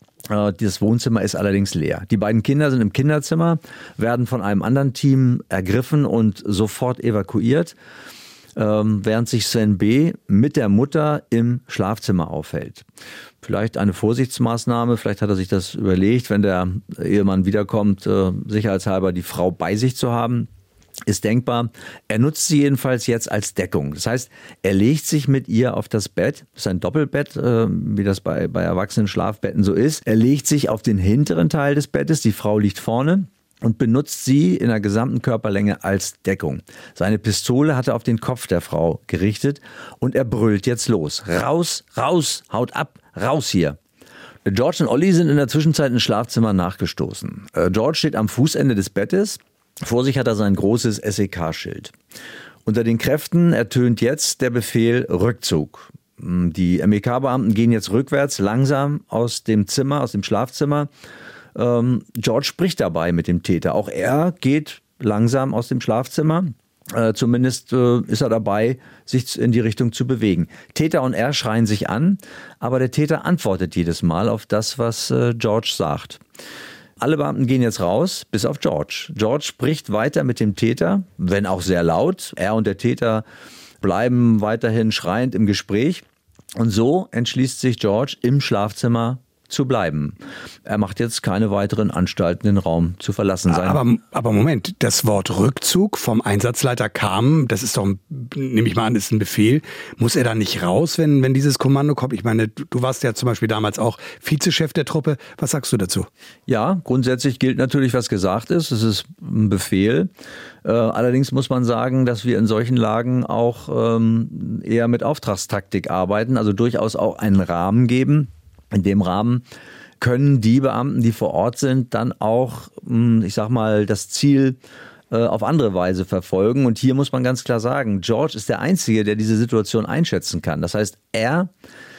D: Das Wohnzimmer ist allerdings leer. Die beiden Kinder sind im Kinderzimmer, werden von einem anderen Team ergriffen und sofort evakuiert, während sich Sven B. mit der Mutter im Schlafzimmer aufhält. Vielleicht eine Vorsichtsmaßnahme, vielleicht hat er sich das überlegt, wenn der Ehemann wiederkommt, sicherheitshalber die Frau bei sich zu haben. Ist denkbar. Er nutzt sie jedenfalls jetzt als Deckung. Das heißt, er legt sich mit ihr auf das Bett. Das ist ein Doppelbett, wie das bei erwachsenen Schlafbetten so ist. Er legt sich auf den hinteren Teil des Bettes. Die Frau liegt vorne und benutzt sie in der gesamten Körperlänge als Deckung. Seine Pistole hat er auf den Kopf der Frau gerichtet und er brüllt jetzt los. Raus, raus, haut ab, raus hier. George und Olli sind in der Zwischenzeit ins Schlafzimmer nachgestoßen. George steht am Fußende des Bettes. Vor sich hat er sein großes SEK-Schild. Unter den Kräften ertönt jetzt der Befehl Rückzug. Die MEK-Beamten gehen jetzt rückwärts langsam aus dem Schlafzimmer. George spricht dabei mit dem Täter. Auch er geht langsam aus dem Schlafzimmer. Zumindest ist er dabei, sich in die Richtung zu bewegen. Täter und er schreien sich an, aber der Täter antwortet jedes Mal auf das, was George sagt. Alle Beamten gehen jetzt raus, bis auf George. George spricht weiter mit dem Täter, wenn auch sehr laut. Er und der Täter bleiben weiterhin schreiend im Gespräch. Und so entschließt sich George, im Schlafzimmer zu bleiben. Er macht jetzt keine weiteren Anstalten, den Raum zu verlassen.
C: Aber Moment, das Wort Rückzug vom Einsatzleiter kam, das ist doch, nehme ich mal an, ist ein Befehl. Muss er da nicht raus, wenn dieses Kommando kommt? Ich meine, du warst ja zum Beispiel damals auch Vizechef der Truppe. Was sagst du dazu?
D: Ja, grundsätzlich gilt natürlich, was gesagt ist. Es ist ein Befehl. Allerdings muss man sagen, dass wir in solchen Lagen auch eher mit Auftragstaktik arbeiten, also durchaus auch einen Rahmen geben. In dem Rahmen können die Beamten, die vor Ort sind, dann auch, ich sag mal, das Ziel auf andere Weise verfolgen. Und hier muss man ganz klar sagen, George ist der Einzige, der diese Situation einschätzen kann. Das heißt, er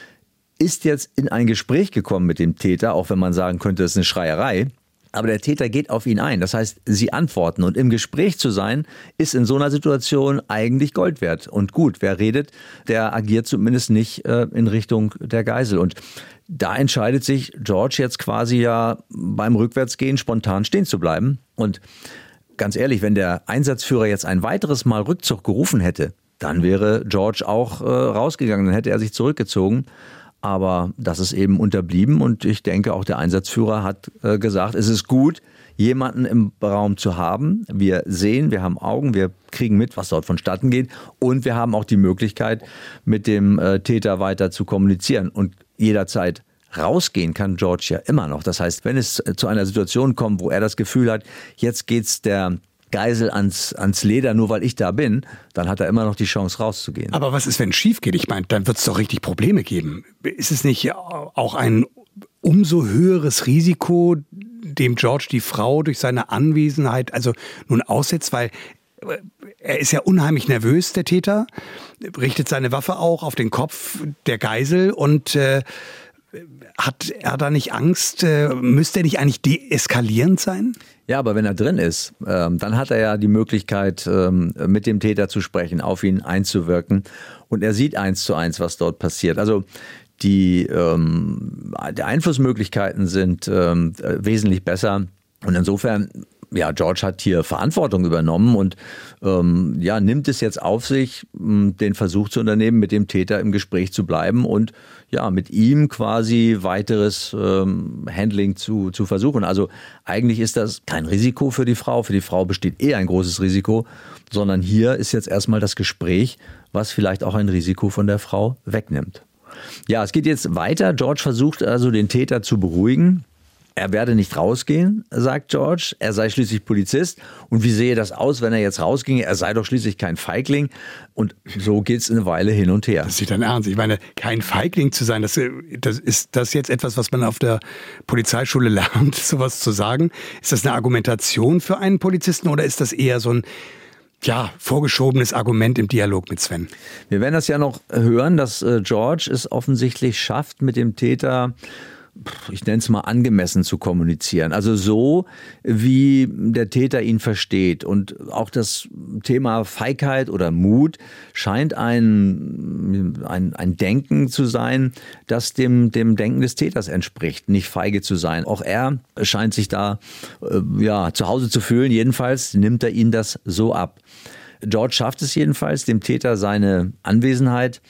D: ist jetzt in ein Gespräch gekommen mit dem Täter, auch wenn man sagen könnte, das ist eine Schreierei. Aber der Täter geht auf ihn ein. Das heißt, sie antworten. Und im Gespräch zu sein, ist in so einer Situation eigentlich Gold wert. Und gut, wer redet, der agiert zumindest nicht in Richtung der Geisel. Und da entscheidet sich George jetzt quasi ja beim Rückwärtsgehen spontan stehen zu bleiben. Und ganz ehrlich, wenn der Einsatzführer jetzt ein weiteres Mal Rückzug gerufen hätte, dann wäre George auch rausgegangen, dann hätte er sich zurückgezogen. Aber das ist eben unterblieben und ich denke, auch der Einsatzführer hat gesagt, es ist gut, jemanden im Raum zu haben. Wir sehen, wir haben Augen, wir kriegen mit, was dort vonstatten geht und wir haben auch die Möglichkeit, mit dem Täter weiter zu kommunizieren und jederzeit rausgehen kann George ja immer noch. Das heißt, wenn es zu einer Situation kommt, wo er das Gefühl hat, jetzt geht's der Geisel ans Leder, nur weil ich da bin, dann hat er immer noch die Chance rauszugehen.
C: Aber was ist, wenn es schief geht? Ich meine, dann wird es doch richtig Probleme geben. Ist es nicht auch ein umso höheres Risiko, dem George die Frau durch seine Anwesenheit also nun aussetzt, weil er ist ja unheimlich nervös, der Täter, richtet seine Waffe auch auf den Kopf der Geisel und hat er da nicht Angst? Müsste er nicht eigentlich deeskalierend sein?
D: Ja, aber wenn er drin ist, dann hat er ja die Möglichkeit, mit dem Täter zu sprechen, auf ihn einzuwirken. Und er sieht 1:1, was dort passiert. Also die Einflussmöglichkeiten sind wesentlich besser. Und insofern, ja, George hat hier Verantwortung übernommen und nimmt es jetzt auf sich, den Versuch zu unternehmen, mit dem Täter im Gespräch zu bleiben und ja, mit ihm quasi weiteres Handling zu versuchen. Also eigentlich ist das kein Risiko für die Frau. Für die Frau besteht ein großes Risiko, sondern hier ist jetzt erstmal das Gespräch, was vielleicht auch ein Risiko von der Frau wegnimmt. Ja, es geht jetzt weiter. George versucht also den Täter zu beruhigen. Er werde nicht rausgehen, sagt George. Er sei schließlich Polizist. Und wie sehe das aus, wenn er jetzt rausginge? Er sei doch schließlich kein Feigling. Und so geht es eine Weile hin und her.
C: Das ist dein Ernst. Ich meine, kein Feigling zu sein, das ist das jetzt etwas, was man auf der Polizeischule lernt, sowas zu sagen? Ist das eine Argumentation für einen Polizisten oder ist das eher so ein vorgeschobenes Argument im Dialog mit Sven?
D: Wir werden das ja noch hören, dass George es offensichtlich schafft, mit dem Täter, ich nenne es mal, angemessen zu kommunizieren. Also so, wie der Täter ihn versteht. Und auch das Thema Feigheit oder Mut scheint ein Denken zu sein, das dem Denken des Täters entspricht, nicht feige zu sein. Auch er scheint sich da zu Hause zu fühlen. Jedenfalls nimmt er ihn das so ab. George schafft es jedenfalls, dem Täter seine Anwesenheit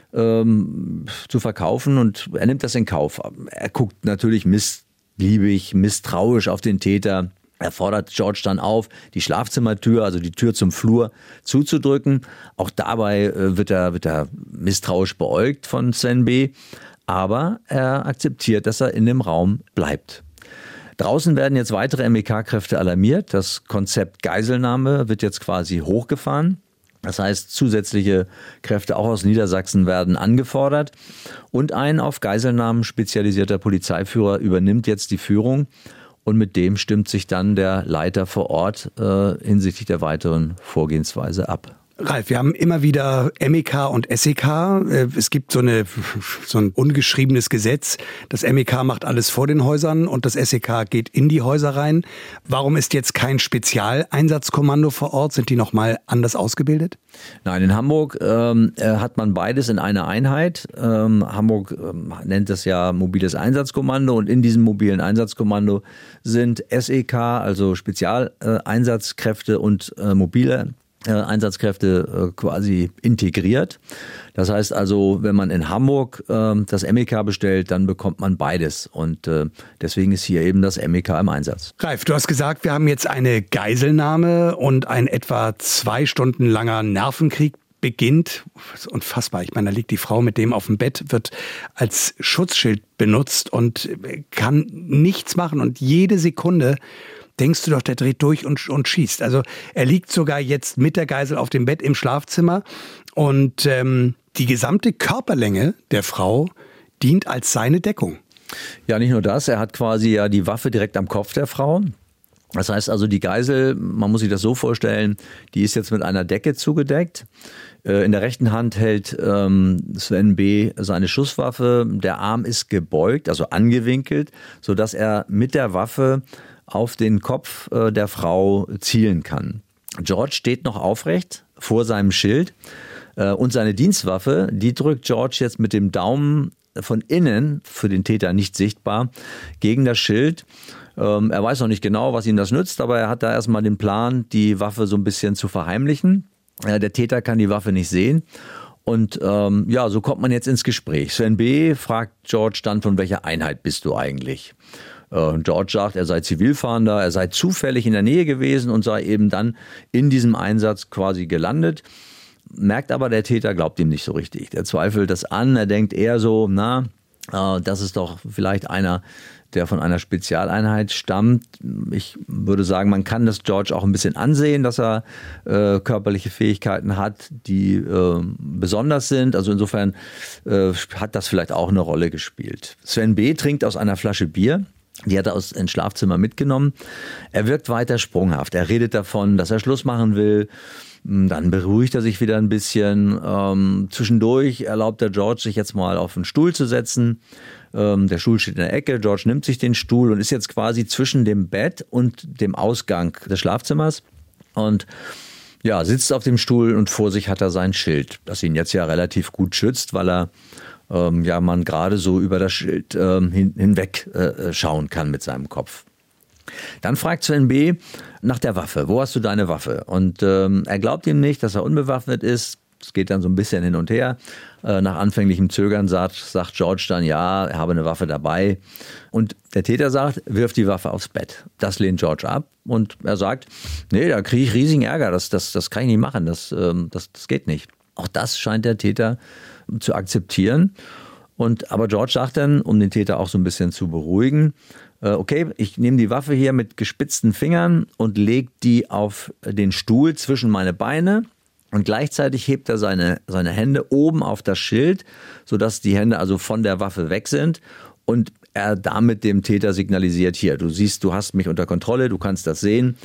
D: zu verkaufen und er nimmt das in Kauf. Er guckt natürlich missliebig, misstrauisch auf den Täter. Er fordert George dann auf, die Schlafzimmertür, also die Tür zum Flur, zuzudrücken. Auch dabei wird er misstrauisch beäugt von Sven B. Aber er akzeptiert, dass er in dem Raum bleibt. Draußen werden jetzt weitere MEK-Kräfte alarmiert. Das Konzept Geiselnahme wird jetzt quasi hochgefahren. Das heißt, zusätzliche Kräfte auch aus Niedersachsen werden angefordert. Und ein auf Geiselnahmen spezialisierter Polizeiführer übernimmt jetzt die Führung. Und mit dem stimmt sich dann der Leiter vor Ort hinsichtlich der weiteren Vorgehensweise ab.
C: Ralf, wir haben immer wieder MEK und SEK. Es gibt so ein ungeschriebenes Gesetz. Das MEK macht alles vor den Häusern und das SEK geht in die Häuser rein. Warum ist jetzt kein Spezialeinsatzkommando vor Ort? Sind die nochmal anders ausgebildet?
D: Nein, in Hamburg hat man beides in einer Einheit. Hamburg nennt das ja mobiles Einsatzkommando und in diesem mobilen Einsatzkommando sind SEK, also Spezialeinsatzkräfte und mobile Einsatzkräfte quasi integriert. Das heißt also, wenn man in Hamburg das MEK bestellt, dann bekommt man beides. Und deswegen ist hier eben das MEK im Einsatz.
C: Ralf, du hast gesagt, wir haben jetzt eine Geiselnahme und ein etwa 2 Stunden langer Nervenkrieg beginnt. Das ist unfassbar. Ich meine, da liegt die Frau mit dem auf dem Bett, wird als Schutzschild benutzt und kann nichts machen. Und jede Sekunde denkst du doch, der dreht durch und schießt. Also er liegt sogar jetzt mit der Geisel auf dem Bett im Schlafzimmer und die gesamte Körperlänge der Frau dient als seine Deckung.
D: Ja, nicht nur das, er hat quasi ja die Waffe direkt am Kopf der Frau. Das heißt also, die Geisel, man muss sich das so vorstellen, die ist jetzt mit einer Decke zugedeckt. In der rechten Hand hält Sven B. seine Schusswaffe. Der Arm ist gebeugt, also angewinkelt, sodass er mit der Waffe auf den Kopf der Frau zielen kann. George steht noch aufrecht vor seinem Schild und seine Dienstwaffe, die drückt George jetzt mit dem Daumen von innen, für den Täter nicht sichtbar, gegen das Schild. Er weiß noch nicht genau, was ihm das nützt, aber er hat da erstmal den Plan, die Waffe so ein bisschen zu verheimlichen. Der Täter kann die Waffe nicht sehen. Und so kommt man jetzt ins Gespräch. Sven B. fragt George dann, von welcher Einheit bist du eigentlich? George sagt, er sei Zivilfahnder, er sei zufällig in der Nähe gewesen und sei eben dann in diesem Einsatz quasi gelandet. Merkt aber, der Täter glaubt ihm nicht so richtig. Der zweifelt das an, er denkt eher so, das ist doch vielleicht einer, der von einer Spezialeinheit stammt. Ich würde sagen, man kann das George auch ein bisschen ansehen, dass er körperliche Fähigkeiten hat, die besonders sind. Also insofern hat das vielleicht auch eine Rolle gespielt. Sven B. trinkt aus einer Flasche Bier. Die hat er aus ins Schlafzimmer mitgenommen. Er wirkt weiter sprunghaft. Er redet davon, dass er Schluss machen will. Dann beruhigt er sich wieder ein bisschen. Zwischendurch erlaubt der George, sich jetzt mal auf einen Stuhl zu setzen. Der Stuhl steht in der Ecke. George nimmt sich den Stuhl und ist jetzt quasi zwischen dem Bett und dem Ausgang des Schlafzimmers. Und sitzt auf dem Stuhl und vor sich hat er sein Schild, das ihn jetzt ja relativ gut schützt, weil er man gerade so über das Schild hinweg schauen kann mit seinem Kopf. Dann fragt Sven B. nach der Waffe. Wo hast du deine Waffe? Und er glaubt ihm nicht, dass er unbewaffnet ist. Es geht dann so ein bisschen hin und her. Nach anfänglichem Zögern sagt George dann, ja, er habe eine Waffe dabei. Und der Täter sagt, wirf die Waffe aufs Bett. Das lehnt George ab. Und er sagt, nee, da kriege ich riesigen Ärger. Das kann ich nicht machen. Das geht nicht. Auch das scheint der Täter zu akzeptieren. Aber George sagt dann, um den Täter auch so ein bisschen zu beruhigen, okay, ich nehme die Waffe hier mit gespitzten Fingern und lege die auf den Stuhl zwischen meine Beine und gleichzeitig hebt er seine Hände oben auf das Schild, sodass die Hände also von der Waffe weg sind und er damit dem Täter signalisiert, hier, du siehst, du hast mich unter Kontrolle, du kannst das sehen,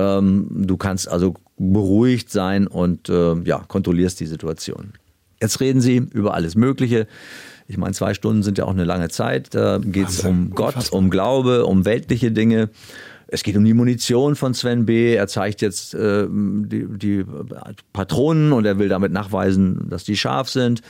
D: du kannst also beruhigt sein und kontrollierst die Situation. Jetzt reden sie über alles Mögliche. Ich meine, 2 Stunden sind ja auch eine lange Zeit. Da geht es um Gott, um Glaube, um weltliche Dinge. Es geht um die Munition von Sven B. Er zeigt jetzt die Patronen und er will damit nachweisen, dass die scharf sind.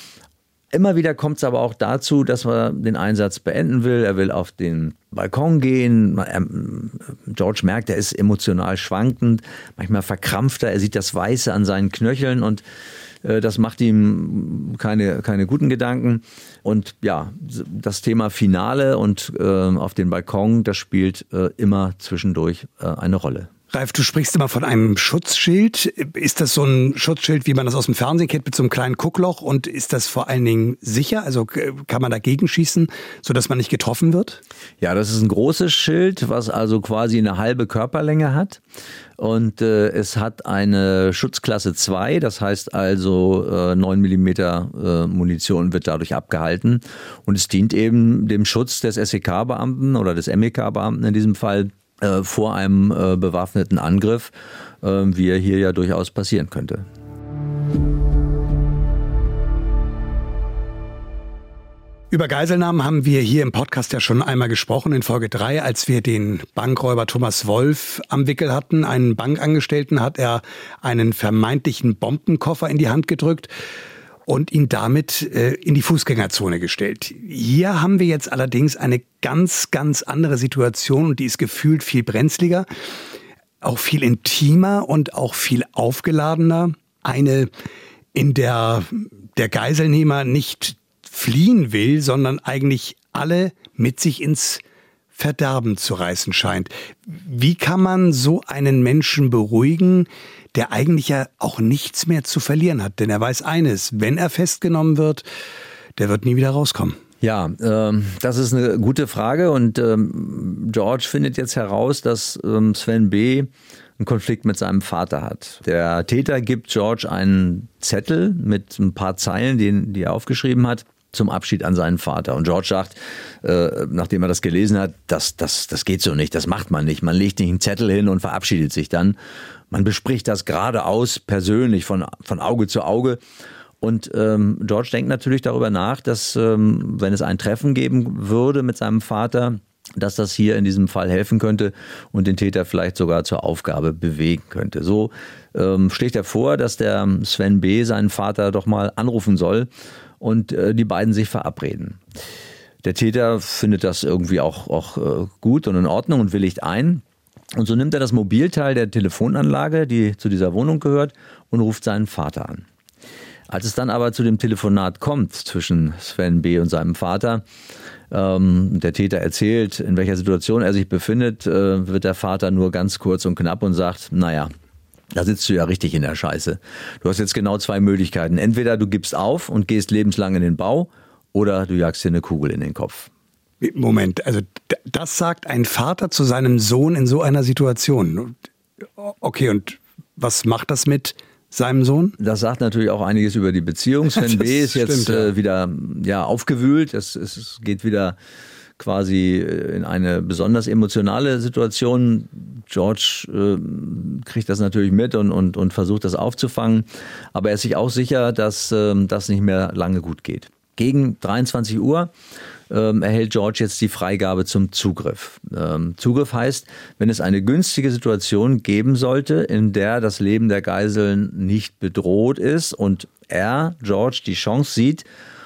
D: Immer wieder kommt es aber auch dazu, dass man den Einsatz beenden will. Er will auf den Balkon gehen. George merkt, er ist emotional schwankend. Manchmal verkrampft er. Er sieht das Weiße an seinen Knöcheln und das macht ihm keine guten Gedanken. Und das Thema Finale und auf den Balkon, das spielt immer zwischendurch eine Rolle.
C: Ralf, du sprichst immer von einem Schutzschild. Ist das so ein Schutzschild, wie man das aus dem Fernsehen kennt, mit so einem kleinen Guckloch? Und ist das vor allen Dingen sicher? Also kann man dagegen schießen, sodass man nicht getroffen wird?
D: Ja, das ist ein großes Schild, was also quasi eine halbe Körperlänge hat. Und es hat eine Schutzklasse 2, das heißt also 9 mm Munition wird dadurch abgehalten. Und es dient eben dem Schutz des SEK-Beamten oder des MEK-Beamten in diesem Fall vor einem bewaffneten Angriff, wie er hier ja durchaus passieren könnte.
C: Über Geiselnahmen haben wir hier im Podcast ja schon einmal gesprochen, in Folge 3, als wir den Bankräuber Thomas Wolf am Wickel hatten. Einen Bankangestellten hat er einen vermeintlichen Bombenkoffer in die Hand gedrückt und ihn damit in die Fußgängerzone gestellt. Hier haben wir jetzt allerdings eine ganz, ganz andere Situation und die ist gefühlt viel brenzliger, auch viel intimer und auch viel aufgeladener. Eine, in der Geiselnehmer nicht fliehen will, sondern eigentlich alle mit sich ins Verderben zu reißen scheint. Wie kann man so einen Menschen beruhigen, der eigentlich ja auch nichts mehr zu verlieren hat? Denn er weiß eines, wenn er festgenommen wird, der wird nie wieder rauskommen.
D: Ja, das ist eine gute Frage und George findet jetzt heraus, dass Sven B. einen Konflikt mit seinem Vater hat. Der Täter gibt George einen Zettel mit ein paar Zeilen, die er aufgeschrieben hat, zum Abschied an seinen Vater. Und George sagt, nachdem er das gelesen hat, das geht so nicht, das macht man nicht. Man legt nicht einen Zettel hin und verabschiedet sich dann. Man bespricht das geradeaus, persönlich, von Auge zu Auge. Und George denkt natürlich darüber nach, dass wenn es ein Treffen geben würde mit seinem Vater, dass das hier in diesem Fall helfen könnte und den Täter vielleicht sogar zur Aufgabe bewegen könnte. So schlägt er vor, dass der Sven B. seinen Vater doch mal anrufen soll und die beiden sich verabreden. Der Täter findet das irgendwie auch gut und in Ordnung und willigt ein. Und so nimmt er das Mobilteil der Telefonanlage, die zu dieser Wohnung gehört, und ruft seinen Vater an. Als es dann aber zu dem Telefonat kommt zwischen Sven B. und seinem Vater, der Täter erzählt, in welcher Situation er sich befindet, wird der Vater nur ganz kurz und knapp und sagt, naja, da sitzt du ja richtig in der Scheiße. Du hast jetzt genau 2 Möglichkeiten. Entweder du gibst auf und gehst lebenslang in den Bau oder du jagst dir eine Kugel in den Kopf.
C: Moment, also das sagt ein Vater zu seinem Sohn in so einer Situation. Okay, und was macht das mit seinem Sohn?
D: Das sagt natürlich auch einiges über die Beziehung. Sven B. ist jetzt wieder aufgewühlt. Es geht wieder quasi in eine besonders emotionale Situation. George kriegt das natürlich mit und versucht das aufzufangen. Aber er ist sich auch sicher, dass das nicht mehr lange gut geht. Gegen 23 Uhr erhält George jetzt die Freigabe zum Zugriff. Zugriff heißt, wenn es eine günstige Situation geben sollte, in der das Leben der Geiseln nicht bedroht ist und George, die Chance sieht,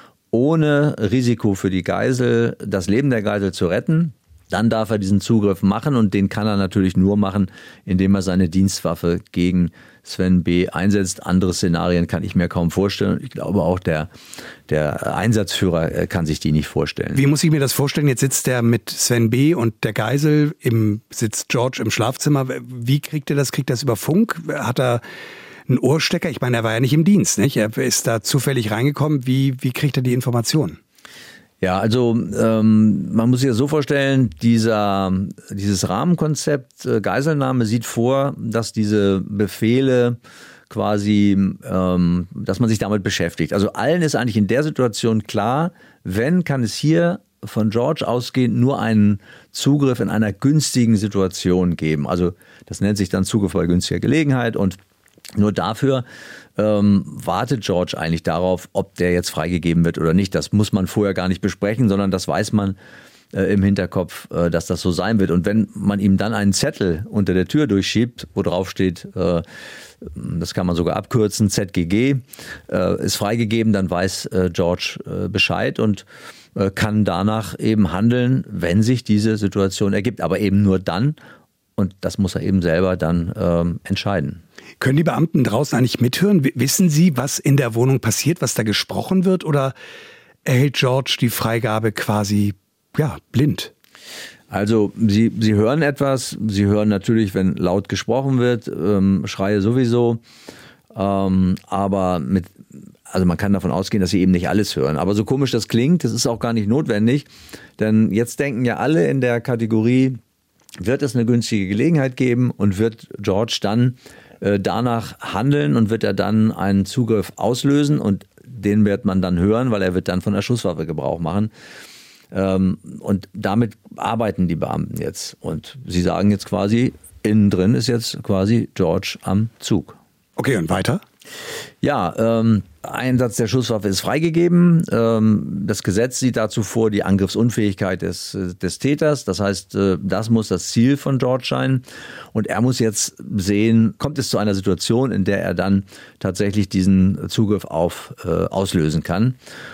D: ohne Risiko für die Geisel das Leben der Geisel zu retten, dann darf er diesen Zugriff machen und den kann er natürlich nur machen, indem er seine Dienstwaffe gegen Sven B. einsetzt. Andere Szenarien kann ich mir kaum vorstellen. Ich glaube auch der Einsatzführer kann sich die nicht vorstellen.
C: Wie muss ich mir das vorstellen? Jetzt sitzt er mit Sven B. und der Geisel, sitzt George im Schlafzimmer. Wie kriegt er das? Kriegt er das über Funk? Hat er einen Ohrstecker? Ich meine, er war ja nicht im Dienst, nicht? Er ist da zufällig reingekommen. Wie kriegt er die Informationen?
D: Ja, also man muss sich das so vorstellen, dieses Rahmenkonzept Geiselnahme sieht vor, dass diese Befehle quasi, dass man sich damit beschäftigt. Also allen ist eigentlich in der Situation klar, kann es hier von George ausgehend nur einen Zugriff in einer günstigen Situation geben. Also das nennt sich dann Zugriff bei günstiger Gelegenheit und nur dafür wartet George eigentlich darauf, ob der jetzt freigegeben wird oder nicht. Das muss man vorher gar nicht besprechen, sondern das weiß man im Hinterkopf, dass das so sein wird. Und wenn man ihm dann einen Zettel unter der Tür durchschiebt, wo drauf steht, das kann man sogar abkürzen, ZGG, ist freigegeben, dann weiß George Bescheid und kann danach eben handeln, wenn sich diese Situation ergibt. Aber eben nur dann. Und das muss er eben selber dann entscheiden.
C: Können die Beamten draußen eigentlich mithören? Wissen sie, was in der Wohnung passiert, was da gesprochen wird? Oder erhält George die Freigabe quasi blind?
D: Also sie hören etwas. Sie hören natürlich, wenn laut gesprochen wird, Schreie sowieso. Aber man kann davon ausgehen, dass sie eben nicht alles hören. Aber so komisch das klingt, das ist auch gar nicht notwendig. Denn jetzt denken ja alle in der Kategorie, wird es eine günstige Gelegenheit geben und wird George dann danach handeln und wird er dann einen Zugriff auslösen und den wird man dann hören, weil er wird dann von der Schusswaffe Gebrauch machen. Und damit arbeiten die Beamten jetzt. Und sie sagen jetzt quasi, innen drin ist jetzt quasi George am Zug.
C: Okay, und weiter?
D: Ja, Einsatz der Schusswaffe ist freigegeben. Das Gesetz sieht dazu vor, die Angriffsunfähigkeit des Täters. Das heißt, das muss das Ziel von George sein. Und er muss jetzt sehen, kommt es zu einer Situation, in der er dann tatsächlich diesen Zugriff auslösen kann.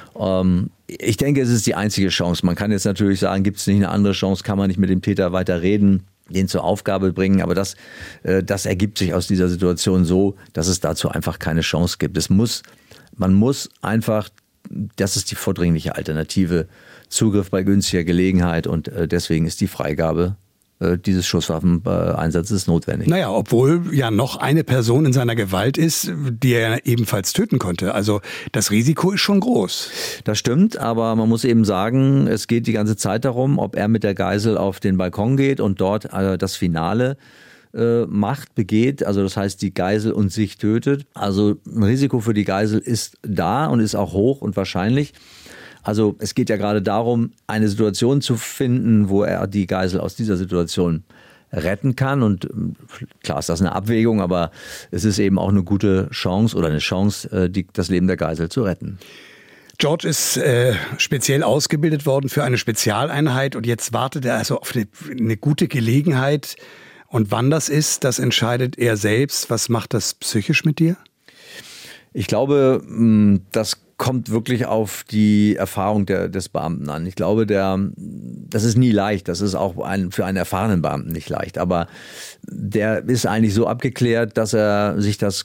D: Ich denke, es ist die einzige Chance. Man kann jetzt natürlich sagen, gibt es nicht eine andere Chance, kann man nicht mit dem Täter weiter reden, den zur Aufgabe bringen, aber das ergibt sich aus dieser Situation so, dass es dazu einfach keine Chance gibt. Man muss einfach, das ist die vordringliche Alternative, Zugriff bei günstiger Gelegenheit und deswegen ist die Freigabe dieses Schusswaffeneinsatzes notwendig.
C: Naja, obwohl ja noch eine Person in seiner Gewalt ist, die er ebenfalls töten konnte. Also das Risiko ist schon groß.
D: Das stimmt, aber man muss eben sagen, es geht die ganze Zeit darum, ob er mit der Geisel auf den Balkon geht und dort das Finale begeht, also das heißt die Geisel und sich tötet. Also ein Risiko für die Geisel ist da und ist auch hoch und wahrscheinlich. Also es geht ja gerade darum, eine Situation zu finden, wo er die Geisel aus dieser Situation retten kann. Und klar ist das eine Abwägung, aber es ist eben auch eine gute Chance oder eine Chance, das Leben der Geisel zu retten.
C: George ist speziell ausgebildet worden für eine Spezialeinheit und jetzt wartet er also auf eine gute Gelegenheit. Und wann das ist, das entscheidet er selbst. Was macht das psychisch mit dir?
D: Ich glaube, das kommt wirklich auf die Erfahrung des Beamten an. Ich glaube, das ist nie leicht. Das ist auch für einen erfahrenen Beamten nicht leicht. Aber der ist eigentlich so abgeklärt, dass er sich dass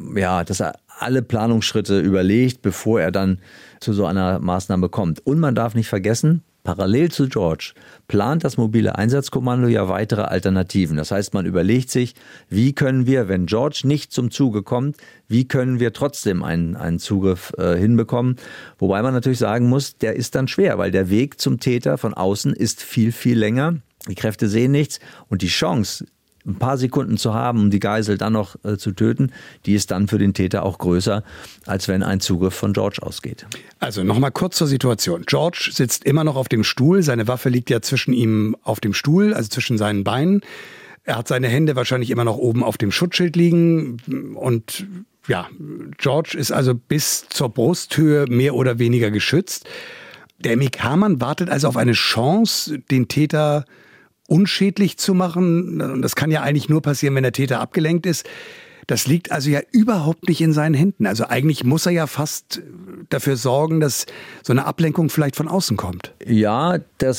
D: er alle Planungsschritte überlegt, bevor er dann zu so einer Maßnahme kommt. Und man darf nicht vergessen, parallel zu George plant das mobile Einsatzkommando ja weitere Alternativen. Das heißt, man überlegt sich, wie können wir, wenn George nicht zum Zuge kommt, wie können wir trotzdem einen Zugriff hinbekommen? Wobei man natürlich sagen muss, der ist dann schwer, weil der Weg zum Täter von außen ist viel, viel länger. Die Kräfte sehen nichts und die Chance, ein paar Sekunden zu haben, um die Geisel dann noch zu töten, die ist dann für den Täter auch größer, als wenn ein Zugriff von George ausgeht.
C: Also nochmal kurz zur Situation. George sitzt immer noch auf dem Stuhl, seine Waffe liegt ja zwischen ihm auf dem Stuhl, also zwischen seinen Beinen. Er hat seine Hände wahrscheinlich immer noch oben auf dem Schutzschild liegen und ja, George ist also bis zur Brusthöhe mehr oder weniger geschützt. Der MEK-Mann wartet also auf eine Chance, den Täter unschädlich zu machen. Und das kann ja eigentlich nur passieren, wenn der Täter abgelenkt ist. Das liegt also ja überhaupt nicht in seinen Händen. Also eigentlich muss er ja fast dafür sorgen, dass so eine Ablenkung vielleicht von außen kommt.
D: Ja, er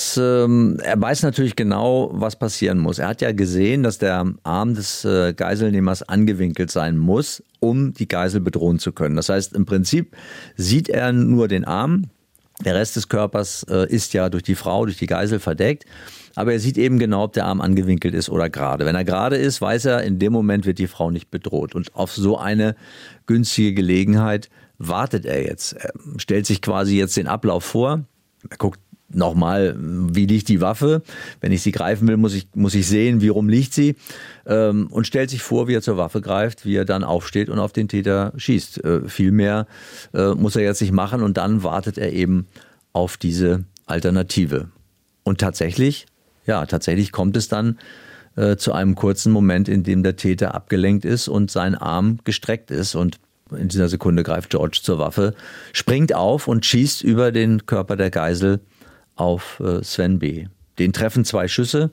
D: weiß natürlich genau, was passieren muss. Er hat ja gesehen, dass der Arm des Geiselnehmers angewinkelt sein muss, um die Geisel bedrohen zu können. Das heißt, im Prinzip sieht er nur den Arm. Der Rest des Körpers ist ja durch die Frau, durch die Geisel verdeckt. Aber er sieht eben genau, ob der Arm angewinkelt ist oder gerade. Wenn er gerade ist, weiß er, in dem Moment wird die Frau nicht bedroht. Und auf so eine günstige Gelegenheit wartet er jetzt. Er stellt sich quasi jetzt den Ablauf vor. Er guckt nochmal, wie liegt die Waffe. Wenn ich sie greifen will, muss ich sehen, wie rum liegt sie. Und stellt sich vor, wie er zur Waffe greift, wie er dann aufsteht und auf den Täter schießt. Viel mehr muss er jetzt nicht machen. Und dann wartet er eben auf diese Alternative. Und tatsächlich kommt es dann zu einem kurzen Moment, in dem der Täter abgelenkt ist und sein Arm gestreckt ist. Und in dieser Sekunde greift George zur Waffe, springt auf und schießt über den Körper der Geisel auf Sven B. Den treffen 2 Schüsse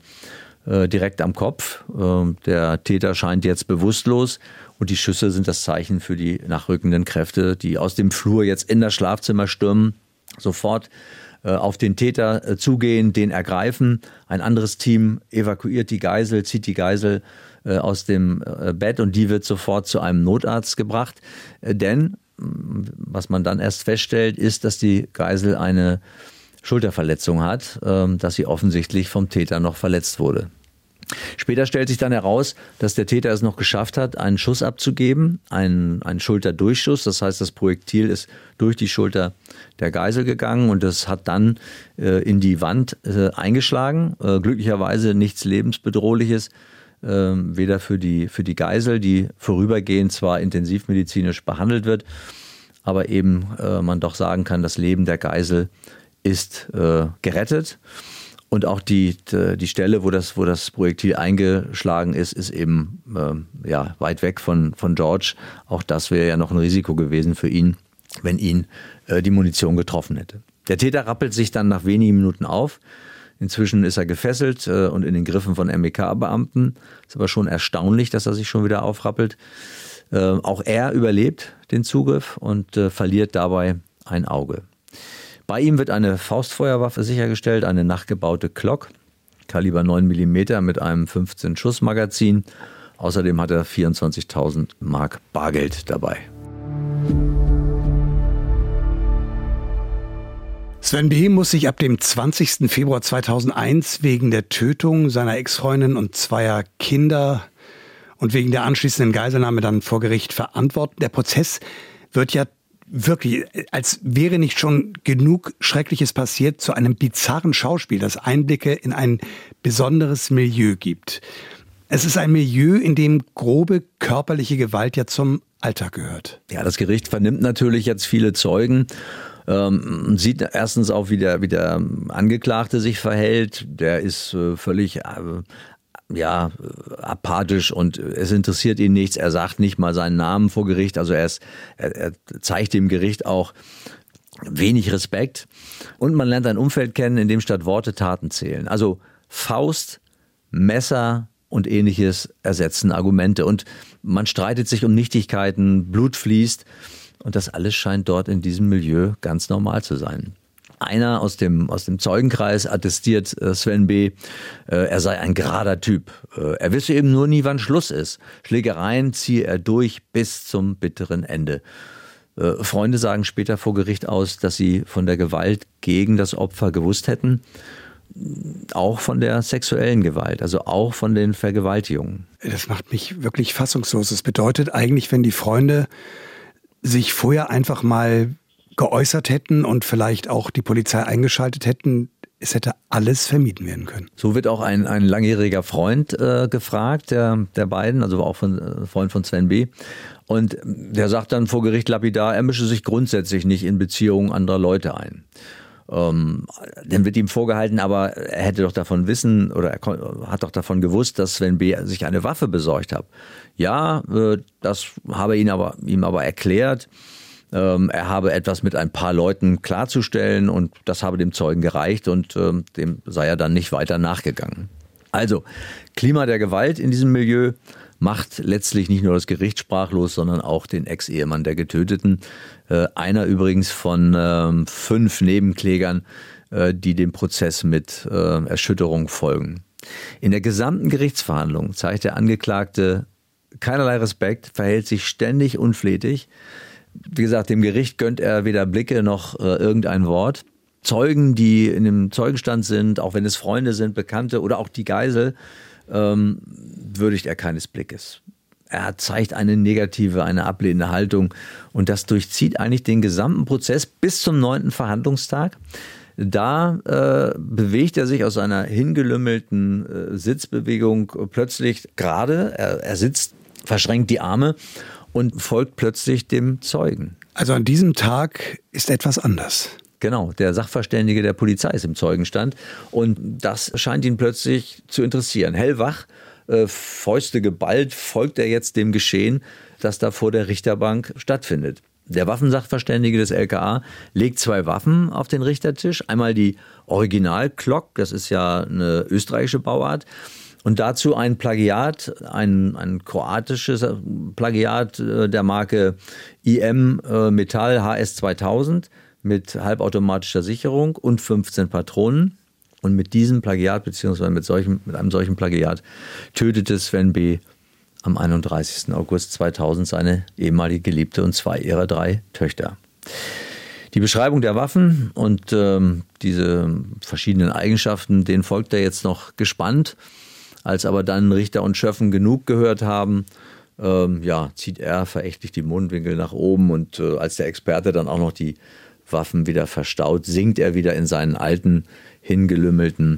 D: direkt am Kopf. Der Täter scheint jetzt bewusstlos und die Schüsse sind das Zeichen für die nachrückenden Kräfte, die aus dem Flur jetzt in das Schlafzimmer stürmen, sofort auf den Täter zugehen, den ergreifen. Ein anderes Team evakuiert die Geisel, zieht die Geisel aus dem Bett und die wird sofort zu einem Notarzt gebracht. Denn, was man dann erst feststellt, ist, dass die Geisel eine Schulterverletzung hat, dass sie offensichtlich vom Täter noch verletzt wurde. Später stellt sich dann heraus, dass der Täter es noch geschafft hat, einen Schuss abzugeben, einen Schulterdurchschuss. Das heißt, das Projektil ist durch die Schulter der Geisel gegangen und es hat dann in die Wand eingeschlagen. Glücklicherweise nichts Lebensbedrohliches, weder für die Geisel, die vorübergehend zwar intensivmedizinisch behandelt wird, aber eben man doch sagen kann, das Leben der Geisel ist gerettet. Und auch die Stelle, wo das Projektil eingeschlagen ist, ist eben weit weg von George. Auch das wäre ja noch ein Risiko gewesen für ihn, wenn ihn die Munition getroffen hätte. Der Täter rappelt sich dann nach wenigen Minuten auf. Inzwischen ist er gefesselt und in den Griffen von MEK-Beamten. Ist aber schon erstaunlich, dass er sich schon wieder aufrappelt. Auch er überlebt den Zugriff und verliert dabei ein Auge. Bei ihm wird eine Faustfeuerwaffe sichergestellt, eine nachgebaute Glock, Kaliber 9 mm mit einem 15-Schuss-Magazin. Außerdem hat er 24.000 Mark Bargeld dabei.
C: Sven B. muss sich ab dem 20. Februar 2001 wegen der Tötung seiner Ex-Freundin und 2 Kinder und wegen der anschließenden Geiselnahme dann vor Gericht verantworten. Der Prozess wird ja wirklich, als wäre nicht schon genug Schreckliches passiert, zu einem bizarren Schauspiel, das Einblicke in ein besonderes Milieu gibt. Es ist ein Milieu, in dem grobe körperliche Gewalt ja zum Alltag gehört.
D: Ja, das Gericht vernimmt natürlich jetzt viele Zeugen. Sieht erstens auch, wie der Angeklagte sich verhält. Der ist völlig apathisch und es interessiert ihn nichts. Er sagt nicht mal seinen Namen vor Gericht. Also er zeigt dem Gericht auch wenig Respekt. Und man lernt ein Umfeld kennen, in dem statt Worte Taten zählen. Also Faust, Messer und Ähnliches ersetzen Argumente. Und man streitet sich um Nichtigkeiten, Blut fließt. Und das alles scheint dort in diesem Milieu ganz normal zu sein. Einer aus dem Zeugenkreis attestiert Sven B., er sei ein gerader Typ. Er wisse eben nur nie, wann Schluss ist. Schlägereien ziehe er durch bis zum bitteren Ende. Freunde sagen später vor Gericht aus, dass sie von der Gewalt gegen das Opfer gewusst hätten. Auch von der sexuellen Gewalt, also auch von den Vergewaltigungen.
C: Das macht mich wirklich fassungslos. Das bedeutet eigentlich, wenn die Freunde sich vorher einfach mal geäußert hätten und vielleicht auch die Polizei eingeschaltet hätten, es hätte alles vermieden werden können.
D: So wird auch ein langjähriger Freund gefragt, der beiden, also auch Freund von Sven B. Und der sagt dann vor Gericht lapidar, er mische sich grundsätzlich nicht in Beziehungen anderer Leute ein. Dann wird ihm vorgehalten, aber er hätte doch davon wissen oder er hat doch davon gewusst, dass Sven B. sich eine Waffe besorgt hat. Ja, das habe ihm aber erklärt. Er habe etwas mit ein paar Leuten klarzustellen und das habe dem Zeugen gereicht und dem sei er dann nicht weiter nachgegangen. Also, Klima der Gewalt in diesem Milieu macht letztlich nicht nur das Gericht sprachlos, sondern auch den Ex-Ehemann der Getöteten. Einer übrigens von 5 Nebenklägern, die dem Prozess mit Erschütterung folgen. In der gesamten Gerichtsverhandlung zeigt der Angeklagte keinerlei Respekt, verhält sich ständig unflätig. Wie gesagt, dem Gericht gönnt er weder Blicke noch irgendein Wort. Zeugen, die in dem Zeugenstand sind, auch wenn es Freunde sind, Bekannte oder auch die Geisel, würdigt er keines Blickes. Er zeigt eine negative, eine ablehnende Haltung und das durchzieht eigentlich den gesamten Prozess bis zum 9. Verhandlungstag. Da bewegt er sich aus einer hingelümmelten Sitzbewegung plötzlich gerade. Er sitzt, verschränkt die Arme und folgt plötzlich dem Zeugen.
C: Also an diesem Tag ist etwas anders.
D: Genau, der Sachverständige der Polizei ist im Zeugenstand und das scheint ihn plötzlich zu interessieren. Hellwach, Fäuste geballt, folgt er jetzt dem Geschehen, das da vor der Richterbank stattfindet. Der Waffensachverständige des LKA legt 2 Waffen auf den Richtertisch. Einmal die Original-Glock, das ist ja eine österreichische Bauart. Und dazu ein Plagiat, ein kroatisches Plagiat der Marke IM Metall HS 2000 mit halbautomatischer Sicherung und 15 Patronen. Und mit diesem Plagiat, beziehungsweise mit einem solchen Plagiat, tötete Sven B. am 31. August 2000 seine ehemalige Geliebte und 2 ihrer 3 Töchter. Die Beschreibung der Waffen und diese verschiedenen Eigenschaften, denen folgt er jetzt noch gespannt. Als aber dann Richter und Schöffen genug gehört haben, zieht er verächtlich die Mundwinkel nach oben und als der Experte dann auch noch die Waffen wieder verstaut, sinkt er wieder in seinen alten, hingelümmelten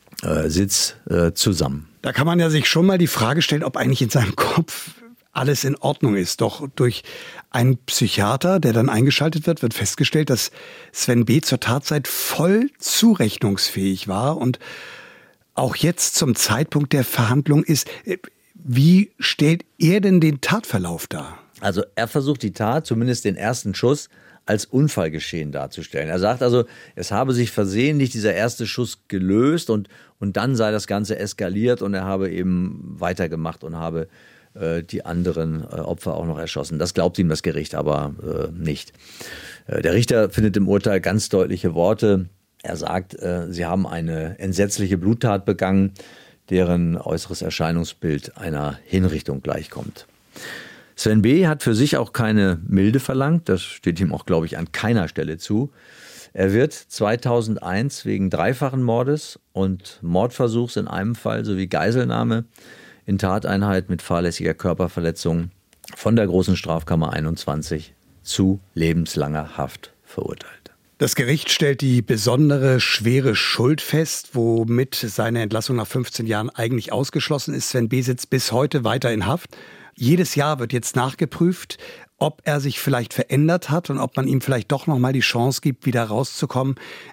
D: Sitz zusammen.
C: Da kann man ja sich schon mal die Frage stellen, ob eigentlich in seinem Kopf alles in Ordnung ist. Doch durch einen Psychiater, der dann eingeschaltet wird, wird festgestellt, dass Sven B. zur Tatzeit voll zurechnungsfähig war und auch jetzt zum Zeitpunkt der Verhandlung ist. Wie stellt er denn den Tatverlauf dar?
D: Also er versucht die Tat, zumindest den ersten Schuss, als Unfallgeschehen darzustellen. Er sagt also, es habe sich versehentlich dieser erste Schuss gelöst und dann sei das Ganze eskaliert und er habe eben weitergemacht und habe die anderen Opfer auch noch erschossen. Das glaubt ihm das Gericht aber nicht. Der Richter findet im Urteil ganz deutliche Worte. Er sagt, sie haben eine entsetzliche Bluttat begangen, deren äußeres Erscheinungsbild einer Hinrichtung gleichkommt. Sven B. hat für sich auch keine Milde verlangt, das steht ihm auch, glaube ich, an keiner Stelle zu. Er wird 2001 wegen 3-fachen Mordes und Mordversuchs in einem Fall sowie Geiselnahme in Tateinheit mit fahrlässiger Körperverletzung von der Großen Strafkammer 21 zu lebenslanger Haft verurteilt.
C: Das Gericht stellt die besondere schwere Schuld fest, womit seine Entlassung nach 15 Jahren eigentlich ausgeschlossen ist. Sven B. sitzt bis heute weiter in Haft. Jedes Jahr wird jetzt nachgeprüft, ob er sich vielleicht verändert hat und ob man ihm vielleicht doch noch mal die Chance gibt, wieder rauszukommen.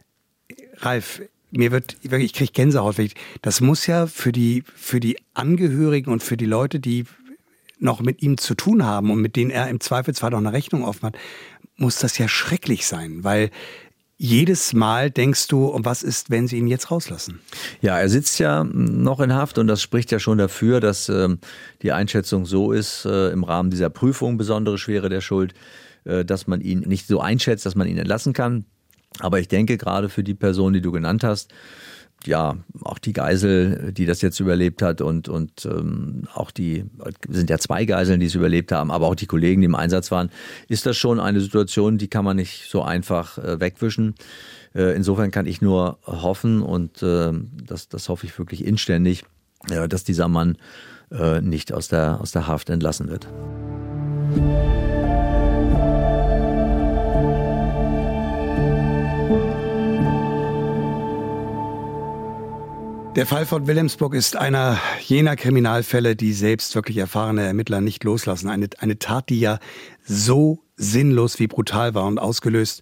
C: Ralf, ich kriege Gänsehaut. Das muss ja für die Angehörigen und für die Leute, die noch mit ihm zu tun haben und mit denen er im Zweifelsfall noch eine Rechnung offen hat, muss das ja schrecklich sein, weil jedes Mal denkst du, und was ist, wenn sie ihn jetzt rauslassen?
D: Ja, er sitzt ja noch in Haft und das spricht ja schon dafür, dass die Einschätzung so ist, im Rahmen dieser Prüfung besondere Schwere der Schuld, dass man ihn nicht so einschätzt, dass man ihn entlassen kann. Aber ich denke, gerade für die Person, die du genannt hast, ja, auch die Geisel, die das jetzt überlebt hat und auch sind ja 2 Geiseln, die es überlebt haben, aber auch die Kollegen, die im Einsatz waren, ist das schon eine Situation, die kann man nicht so einfach wegwischen. Insofern kann ich nur hoffen und das hoffe ich wirklich inständig, dass dieser Mann nicht aus der Haft entlassen wird.
C: Der Fall von Wilhelmsburg ist einer jener Kriminalfälle, die selbst wirklich erfahrene Ermittler nicht loslassen. Eine Tat, die ja so sinnlos wie brutal war und ausgelöst,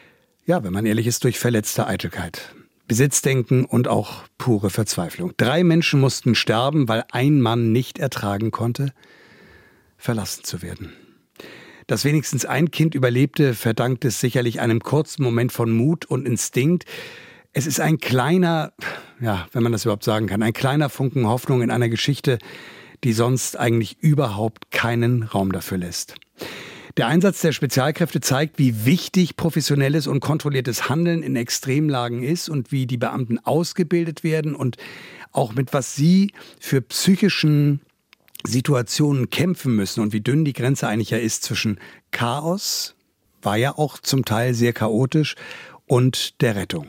C: ja, wenn man ehrlich ist, durch verletzte Eitelkeit, Besitzdenken und auch pure Verzweiflung. 3 Menschen mussten sterben, weil ein Mann nicht ertragen konnte, verlassen zu werden. Dass wenigstens ein Kind überlebte, verdankt es sicherlich einem kurzen Moment von Mut und Instinkt. Es ist ein kleiner, ja, wenn man das überhaupt sagen kann, ein kleiner Funken Hoffnung in einer Geschichte, die sonst eigentlich überhaupt keinen Raum dafür lässt. Der Einsatz der Spezialkräfte zeigt, wie wichtig professionelles und kontrolliertes Handeln in Extremlagen ist und wie die Beamten ausgebildet werden und auch mit was sie für psychischen Situationen kämpfen müssen und wie dünn die Grenze eigentlich ja ist zwischen Chaos, war ja auch zum Teil sehr chaotisch, und der Rettung.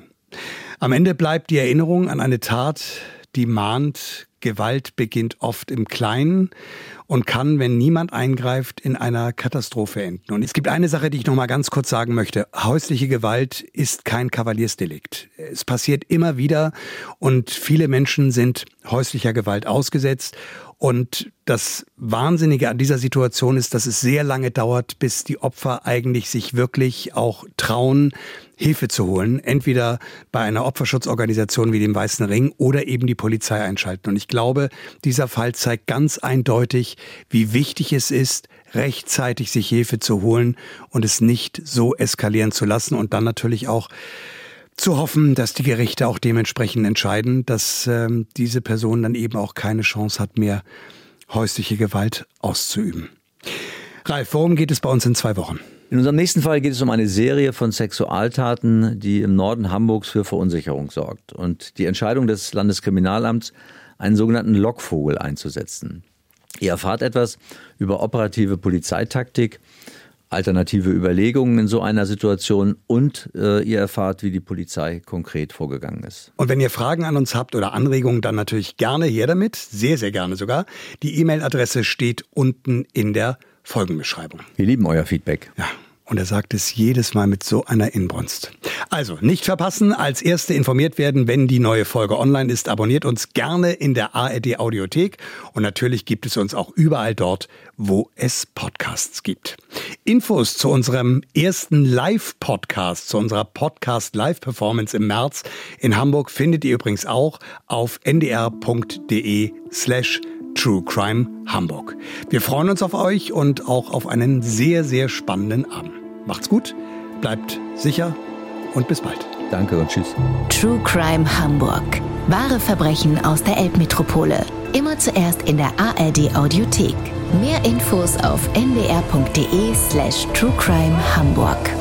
C: Am Ende bleibt die Erinnerung an eine Tat, die mahnt, Gewalt beginnt oft im Kleinen und kann, wenn niemand eingreift, in einer Katastrophe enden. Und es gibt eine Sache, die ich noch mal ganz kurz sagen möchte. Häusliche Gewalt ist kein Kavaliersdelikt. Es passiert immer wieder und viele Menschen sind häuslicher Gewalt ausgesetzt. Und das Wahnsinnige an dieser Situation ist, dass es sehr lange dauert, bis die Opfer eigentlich sich wirklich auch trauen, Hilfe zu holen. Entweder bei einer Opferschutzorganisation wie dem Weißen Ring oder eben die Polizei einschalten. Und ich glaube, dieser Fall zeigt ganz eindeutig, wie wichtig es ist, rechtzeitig sich Hilfe zu holen und es nicht so eskalieren zu lassen und dann natürlich auch zu hoffen, dass die Gerichte auch dementsprechend entscheiden, dass diese Person dann eben auch keine Chance hat, mehr häusliche Gewalt auszuüben. Ralf, worum geht es bei uns in 2 Wochen?
D: In unserem nächsten Fall geht es um eine Serie von Sexualtaten, die im Norden Hamburgs für Verunsicherung sorgt. Und die Entscheidung des Landeskriminalamts, einen sogenannten Lockvogel einzusetzen. Ihr erfahrt etwas über operative Polizeitaktik, alternative Überlegungen in so einer Situation und ihr erfahrt, wie die Polizei konkret vorgegangen ist.
C: Und wenn ihr Fragen an uns habt oder Anregungen, dann natürlich gerne her damit, sehr, sehr gerne sogar. Die E-Mail-Adresse steht unten in der Folgenbeschreibung.
D: Wir lieben euer Feedback.
C: Ja, und er sagt es jedes Mal mit so einer Inbrunst. Also, nicht verpassen, als Erste informiert werden, wenn die neue Folge online ist. Abonniert uns gerne in der ARD Audiothek und natürlich gibt es uns auch überall dort, wo es Podcasts gibt. Infos zu unserem ersten Live-Podcast, zu unserer Podcast-Live-Performance im März in Hamburg findet ihr übrigens auch auf ndr.de/True Crime Hamburg. Wir freuen uns auf euch und auch auf einen sehr, sehr spannenden Abend. Macht's gut, bleibt sicher und bis bald.
D: Danke und tschüss.
B: True Crime Hamburg. Wahre Verbrechen aus der Elbmetropole. Immer zuerst in der ARD Audiothek. Mehr Infos auf ndr.de/True Crime Hamburg.